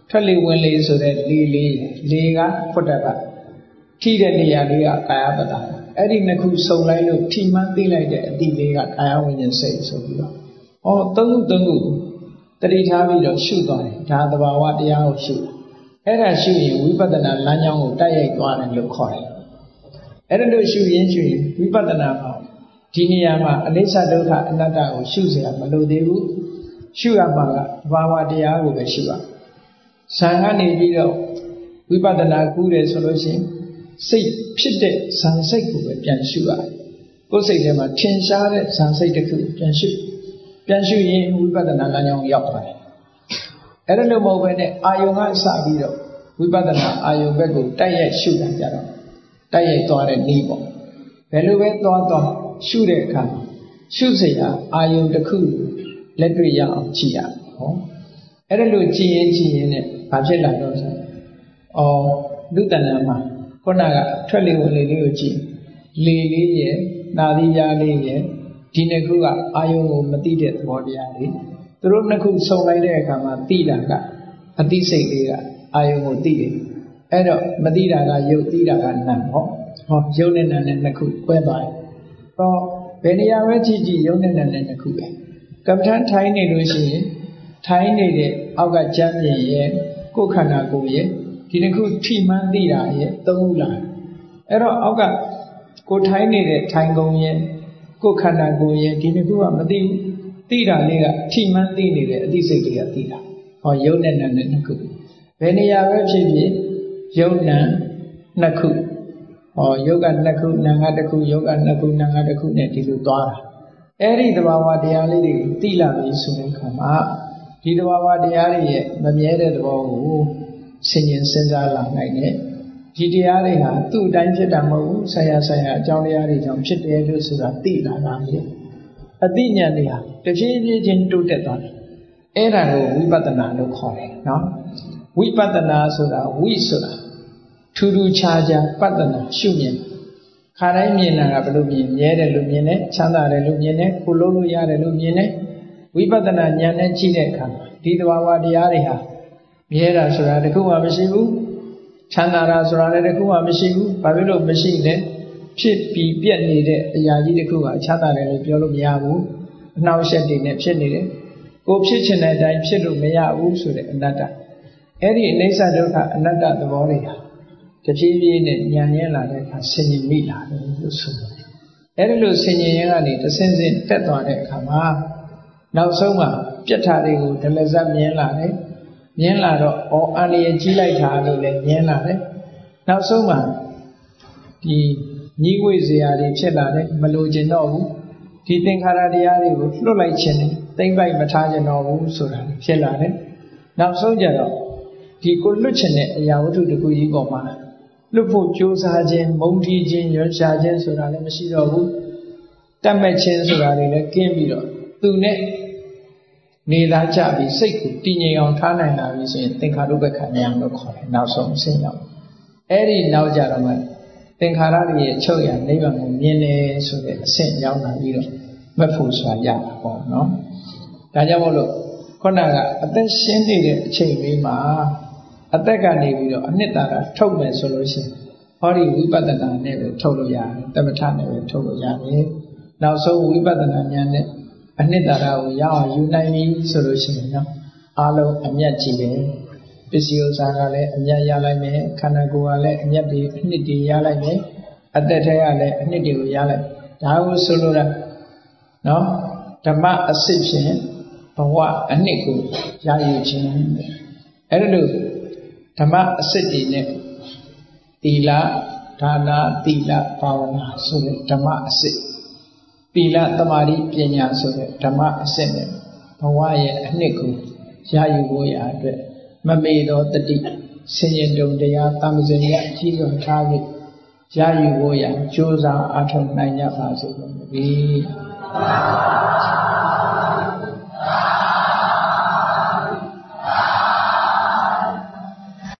ထွက်လေဝင်လေဆိုတဲ့လေလေးလေကဖွတ်တတ်ကထိတဲ့နေရာလေးကကာယပတ္တာအဲ့ဒီနှစ်ခုစုံလိုက်လို့ထိမှန်းသိလိုက်တဲ့အတိလေးကကာယဝိညာဉ်စိတ်ဆိုပြီးတော့ဟောသုံးခုသုံးခုတတိထားပြီးတော့ရှုသွားတယ်ဒါသဘာဝတရားကိုရှုအဲ့ဒါရှုရင်ဝိပဿနာလမ်းကြောင်းကိုတိုက်ရိုက်သွားတယ်လို့ခေါ်တယ်အဲ့ဒါလို့ရှုရင်ရှုရင်ဝိပဿနာမှာဒီနေရာမှာအနိစ္စဒုက္ခအနတ္တကိုရှုเสียမလို့သေးဘူးရှုရမှာကသဘာဝတရားကိုပဲရှုရဇာကနေပြီးတော့ဝိပဿနာကူးတယ်ဆိုလို့ရှိရင်စိတ်ဖြစ်တဲ့ဇာစိတ်ကိုပဲပြန်ရှုရတယ်ကိုယ်စိတ်ထဲမှာထင်ရှားတဲ့ဇာစိတ်တစ်ခုပြန်ရှုပြန်ရှုရင်ဝိပဿနာလမ်းကြောင်းရောက်သွားတယ်အဲ့ဒါလို့မဟုတ်ဘဲနဲ့အာယုံကစပြီးတော့ဝိပဿနာအာယုံဘက်ကိုတိုက်ရိုက်ရှုတာကြတော့တိုက်ရိုက်သွားတဲ့နည်းပေါ့ဘယ်လိုပဲသွားသွားရှုတဲ့အခါရှုစရာအာယုံတစ်ခုလက်တွေ့ရအောင်ကြည့်ရဟောအဲ့ဒါလို့ကြည့်ရင်ကြည့်ရင်ねဘာဖြစ်လာတော့ဆိုအော်လူတဏ္ဍာမှာခုနကထွက်လေဝင်လေလေးကိုကြည့်လေလေးရဲ့နာသီးကြားလေးရဲ့ဒီနှစ်ခုကအာယုံကိုမသိတဲ့သဘောတရားတွေသူတို့နှစ်ခုဆုံလိုက်တဲ့အခါမှာသိတာကအသိစိတ်လေးကအာယုံကိုသိတယ်အဲ့တော့မသိတာကယုတ်သိတာကနာမ်ဟောဟောယုတ်နဲ့နာမ်နဲ့နှစ်ခု꿰သွားတယ်တော့ဘယ်နေရာပဲကြည့်ကြည့်ယုတ်နဲ့နာမ်နဲ့နှစ်ခုပဲကမ္မထန်ထိုင်းနေလို့ရှိရင်ထိုင်းနေတဲ့အောက်ကကြမ်းပြင်ရဲ့ကိုယ်ခန္ဓာကိုယ်ရဲ့ဒီတစ်ခုထိမှန်းသိတာရဲ့သုံးခုလာအဲ့တော့အောက်ကကိုထိုင်းနေတဲ့ထိုင်းကုန်ရဲ့ကိုယ်ခန္ဓာကိုယ်ရဲ့ဒီတစ်ခုကမသိသိတာလေးကထိမှန်းသိနေတဲ့အသိစိတ်တွေကသိတာဟောယုတ်နဲ့နာမ်နဲ့နှစ်ခုဘယ်နေရာပဲဖြစ်ဖြစ်ယုတ်နာမ်နှစ်ခုဟောယုတ်ကနှစ်ခုနာမ်ကတစ်ခုယုတ်ကနှစ်ခုနာမ်ကတစ်ခုနဲ့ဒီလိုသွားတာအဲ့ဒီသဘာဝတရားလေးတွေသိလာပြီဆိုတဲ့အခါမှာဒီသဘာဝတရားတွေရဲ့မမြဲတဲ့သဘောကိုဆင်ញင်စဉ်းစားလာနိုင်တယ်ဒီတရားတွေဟာသူ့အတိုင်းဖြစ်တာမဟုတ်ဘူးဆရာဆရာအကြောင်းတရားတွေကြောင့်ဖြစ်တယ်လို့ဆိုတာသိလာတာလေအသိဉာဏ်တွေဟာတဖြည်းဖြည်းချင်းတိုးတက်သွားတယ်အဲ့ဒါကိုဝိပဿနာလို့ခေါ်တယ်နော်ဝိပဿနာဆိုတာဝိဆိုတာထူးထူးခြားခြားပဿနာရှုမြင်ခါတိုင်းမြင်တာကဘယ်လိုမြင်မြဲတယ်လို့မြင်တယ်ချမ်းသာတယ်လို့မြင်တယ်ကိုလုံးလို့ရတယ်လို့မြင်တယ်ဝိပဿနာဉာဏ်နဲ့ကြည့်တဲ့အခါဒီသဘာဝတရားတွေဟာမြဲတာဆိုတာတခုမှမရှိဘူးချမ်းသာတာဆိုတာလည်းတခုမှမရှိဘူးဘာဖြစ်လို့မရှိလဲဖြစ်ပြီးပြက်နေတဲ့အရာကြီးတခုကချမ်းသာတယ်လို့ပြောလို့မရဘူးအနှောက်အယှက်တွေနဲ့ဖြစ်နေတယ်ကိုဖြစ်ချင်တဲ့အတိုင်းဖြစ်လို့မရဘူးဆိုတဲ့အနတ္တအဲ့ဒီအနိစ္စဒုက္ခအနတ္တသဘောတွေဟာတဖြည်းဖြည်းနဲ့ဉာဏ်ရင်းလာတဲ့အခါဆင်ញင်မိလာတယ်လို့ဆိုတယ်အဲ့ဒီလိုဆင်ញင်ရင်းကနေတစ်ဆင့်ဆင့်တက်သွားတဲ့အခါမှာနောက်ဆုံးမှာပြတ်ထားတွေကိုဒလဇတ်မြင်လာတယ်မြင်လာတော့ဩအန္တရာယ်ကြီးလိုက်တာလို့လည်းမြင်လာတယ်နောက်ဆုံးမှာဒီညီးငွေ့စရာတွေဖြစ်လာတယ်မလိုချင်တော့ဘူးဒီသင်္ခါရတရားတွေကိုလွတ်လိုက်ခြင်းနဲ့သိမ့်ပိုက်မထားခြင်းတော့ဘူးဆိုတာဖြစ်လာတယ်နောက်ဆုံးကြတော့ဒီကိုလွတ်ခြင်းတဲ့အရာဝတ္ထုတစ်ခုကြီးပေါ်မှာလွတ်ဖို့ကြိုးစားခြင်းမုန်းတီးခြင်းရွံ့ရှာခြင်းဆိုတာလည်းမရှိတော့ဘူးတတ်မဲ့ခြင်းဆိုတာတွေလည်းကင်းပြီးတော့သူနဲ့နေလာကြပြီးစိတ်ကိုတည်ငြိမ်အောင်ထားနိုင်လာပြီဆိုရင်သင်္ခါရုပ္ပခဏ်ဉာဏ်လို့ခေါ်တယ်နောက်ဆုံးအဆင့်ရောက်အဲ့ဒီနောက်ကြတော့မှသင်္ခါရတွေရဲ့ချုပ်ရနိဗ္ဗာန်ကိုမြင်တယ်ဆိုတဲ့အဆင့်ရောက်လာပြီးတော့မဖို့စွာရတာပေါ့နော်ဒါကြောင့်မို့လို့ခုနကအသက်ရှင်းနေတဲ့အချိန်လေးမှာအသက်ကနေပြီးတော့အနှစ်သာရထုတ်မယ်ဆိုလို့ရှိရင်ဟောဒီဝိပဿနာနဲ့ပဲထုတ်လို့ရတယ်သမထနဲ့ပဲထုတ်လို့ရတယ်နောက်ဆုံးဝိပဿနာဉာဏ်နဲ့အနှစ်သာရကိုရအောင်ယူနိုင်ပြီဆိုလို့ရှိရင်နော်အားလုံးအမြတ်ကြီးတယ်ပစ္စည်းဥစ္စာကလည်းအမြတ်ရလိုက်မယ်ခန္ဓာကိုယ်ကလည်းအမြတ်တွေအနှစ်တွေရလိုက်မယ်အသက်ထဲကလည်းအနှစ်တွေကိုရလိုက်ဒါကိုဆိုလိုတာနော်ဓမ္မအစစ်ဖြင့်ဘဝအနှစ်ကိုရယူခြင်းအဲ့ဒါလို့ဓမ္မအစစ်တွေနဲ့သီလဒါနသီလဘာဝနာဆိုတဲ့ဓမ္မအစစ်သီလသမာဓိပညာဆိုတဲ့ဓမ္မအစစ်နဲ့ဘဝရဲ့အနှစ်ကိုရယူဖို့ရအတွက်မမေ့သောတတိဆင်ញင်တုံတရားတမ္ပဇင်ရအကြီးဆုံးထားပြီးရယူဖို့ရကြိုးစားအားထုတ်နိုင်ကြပါစေလို့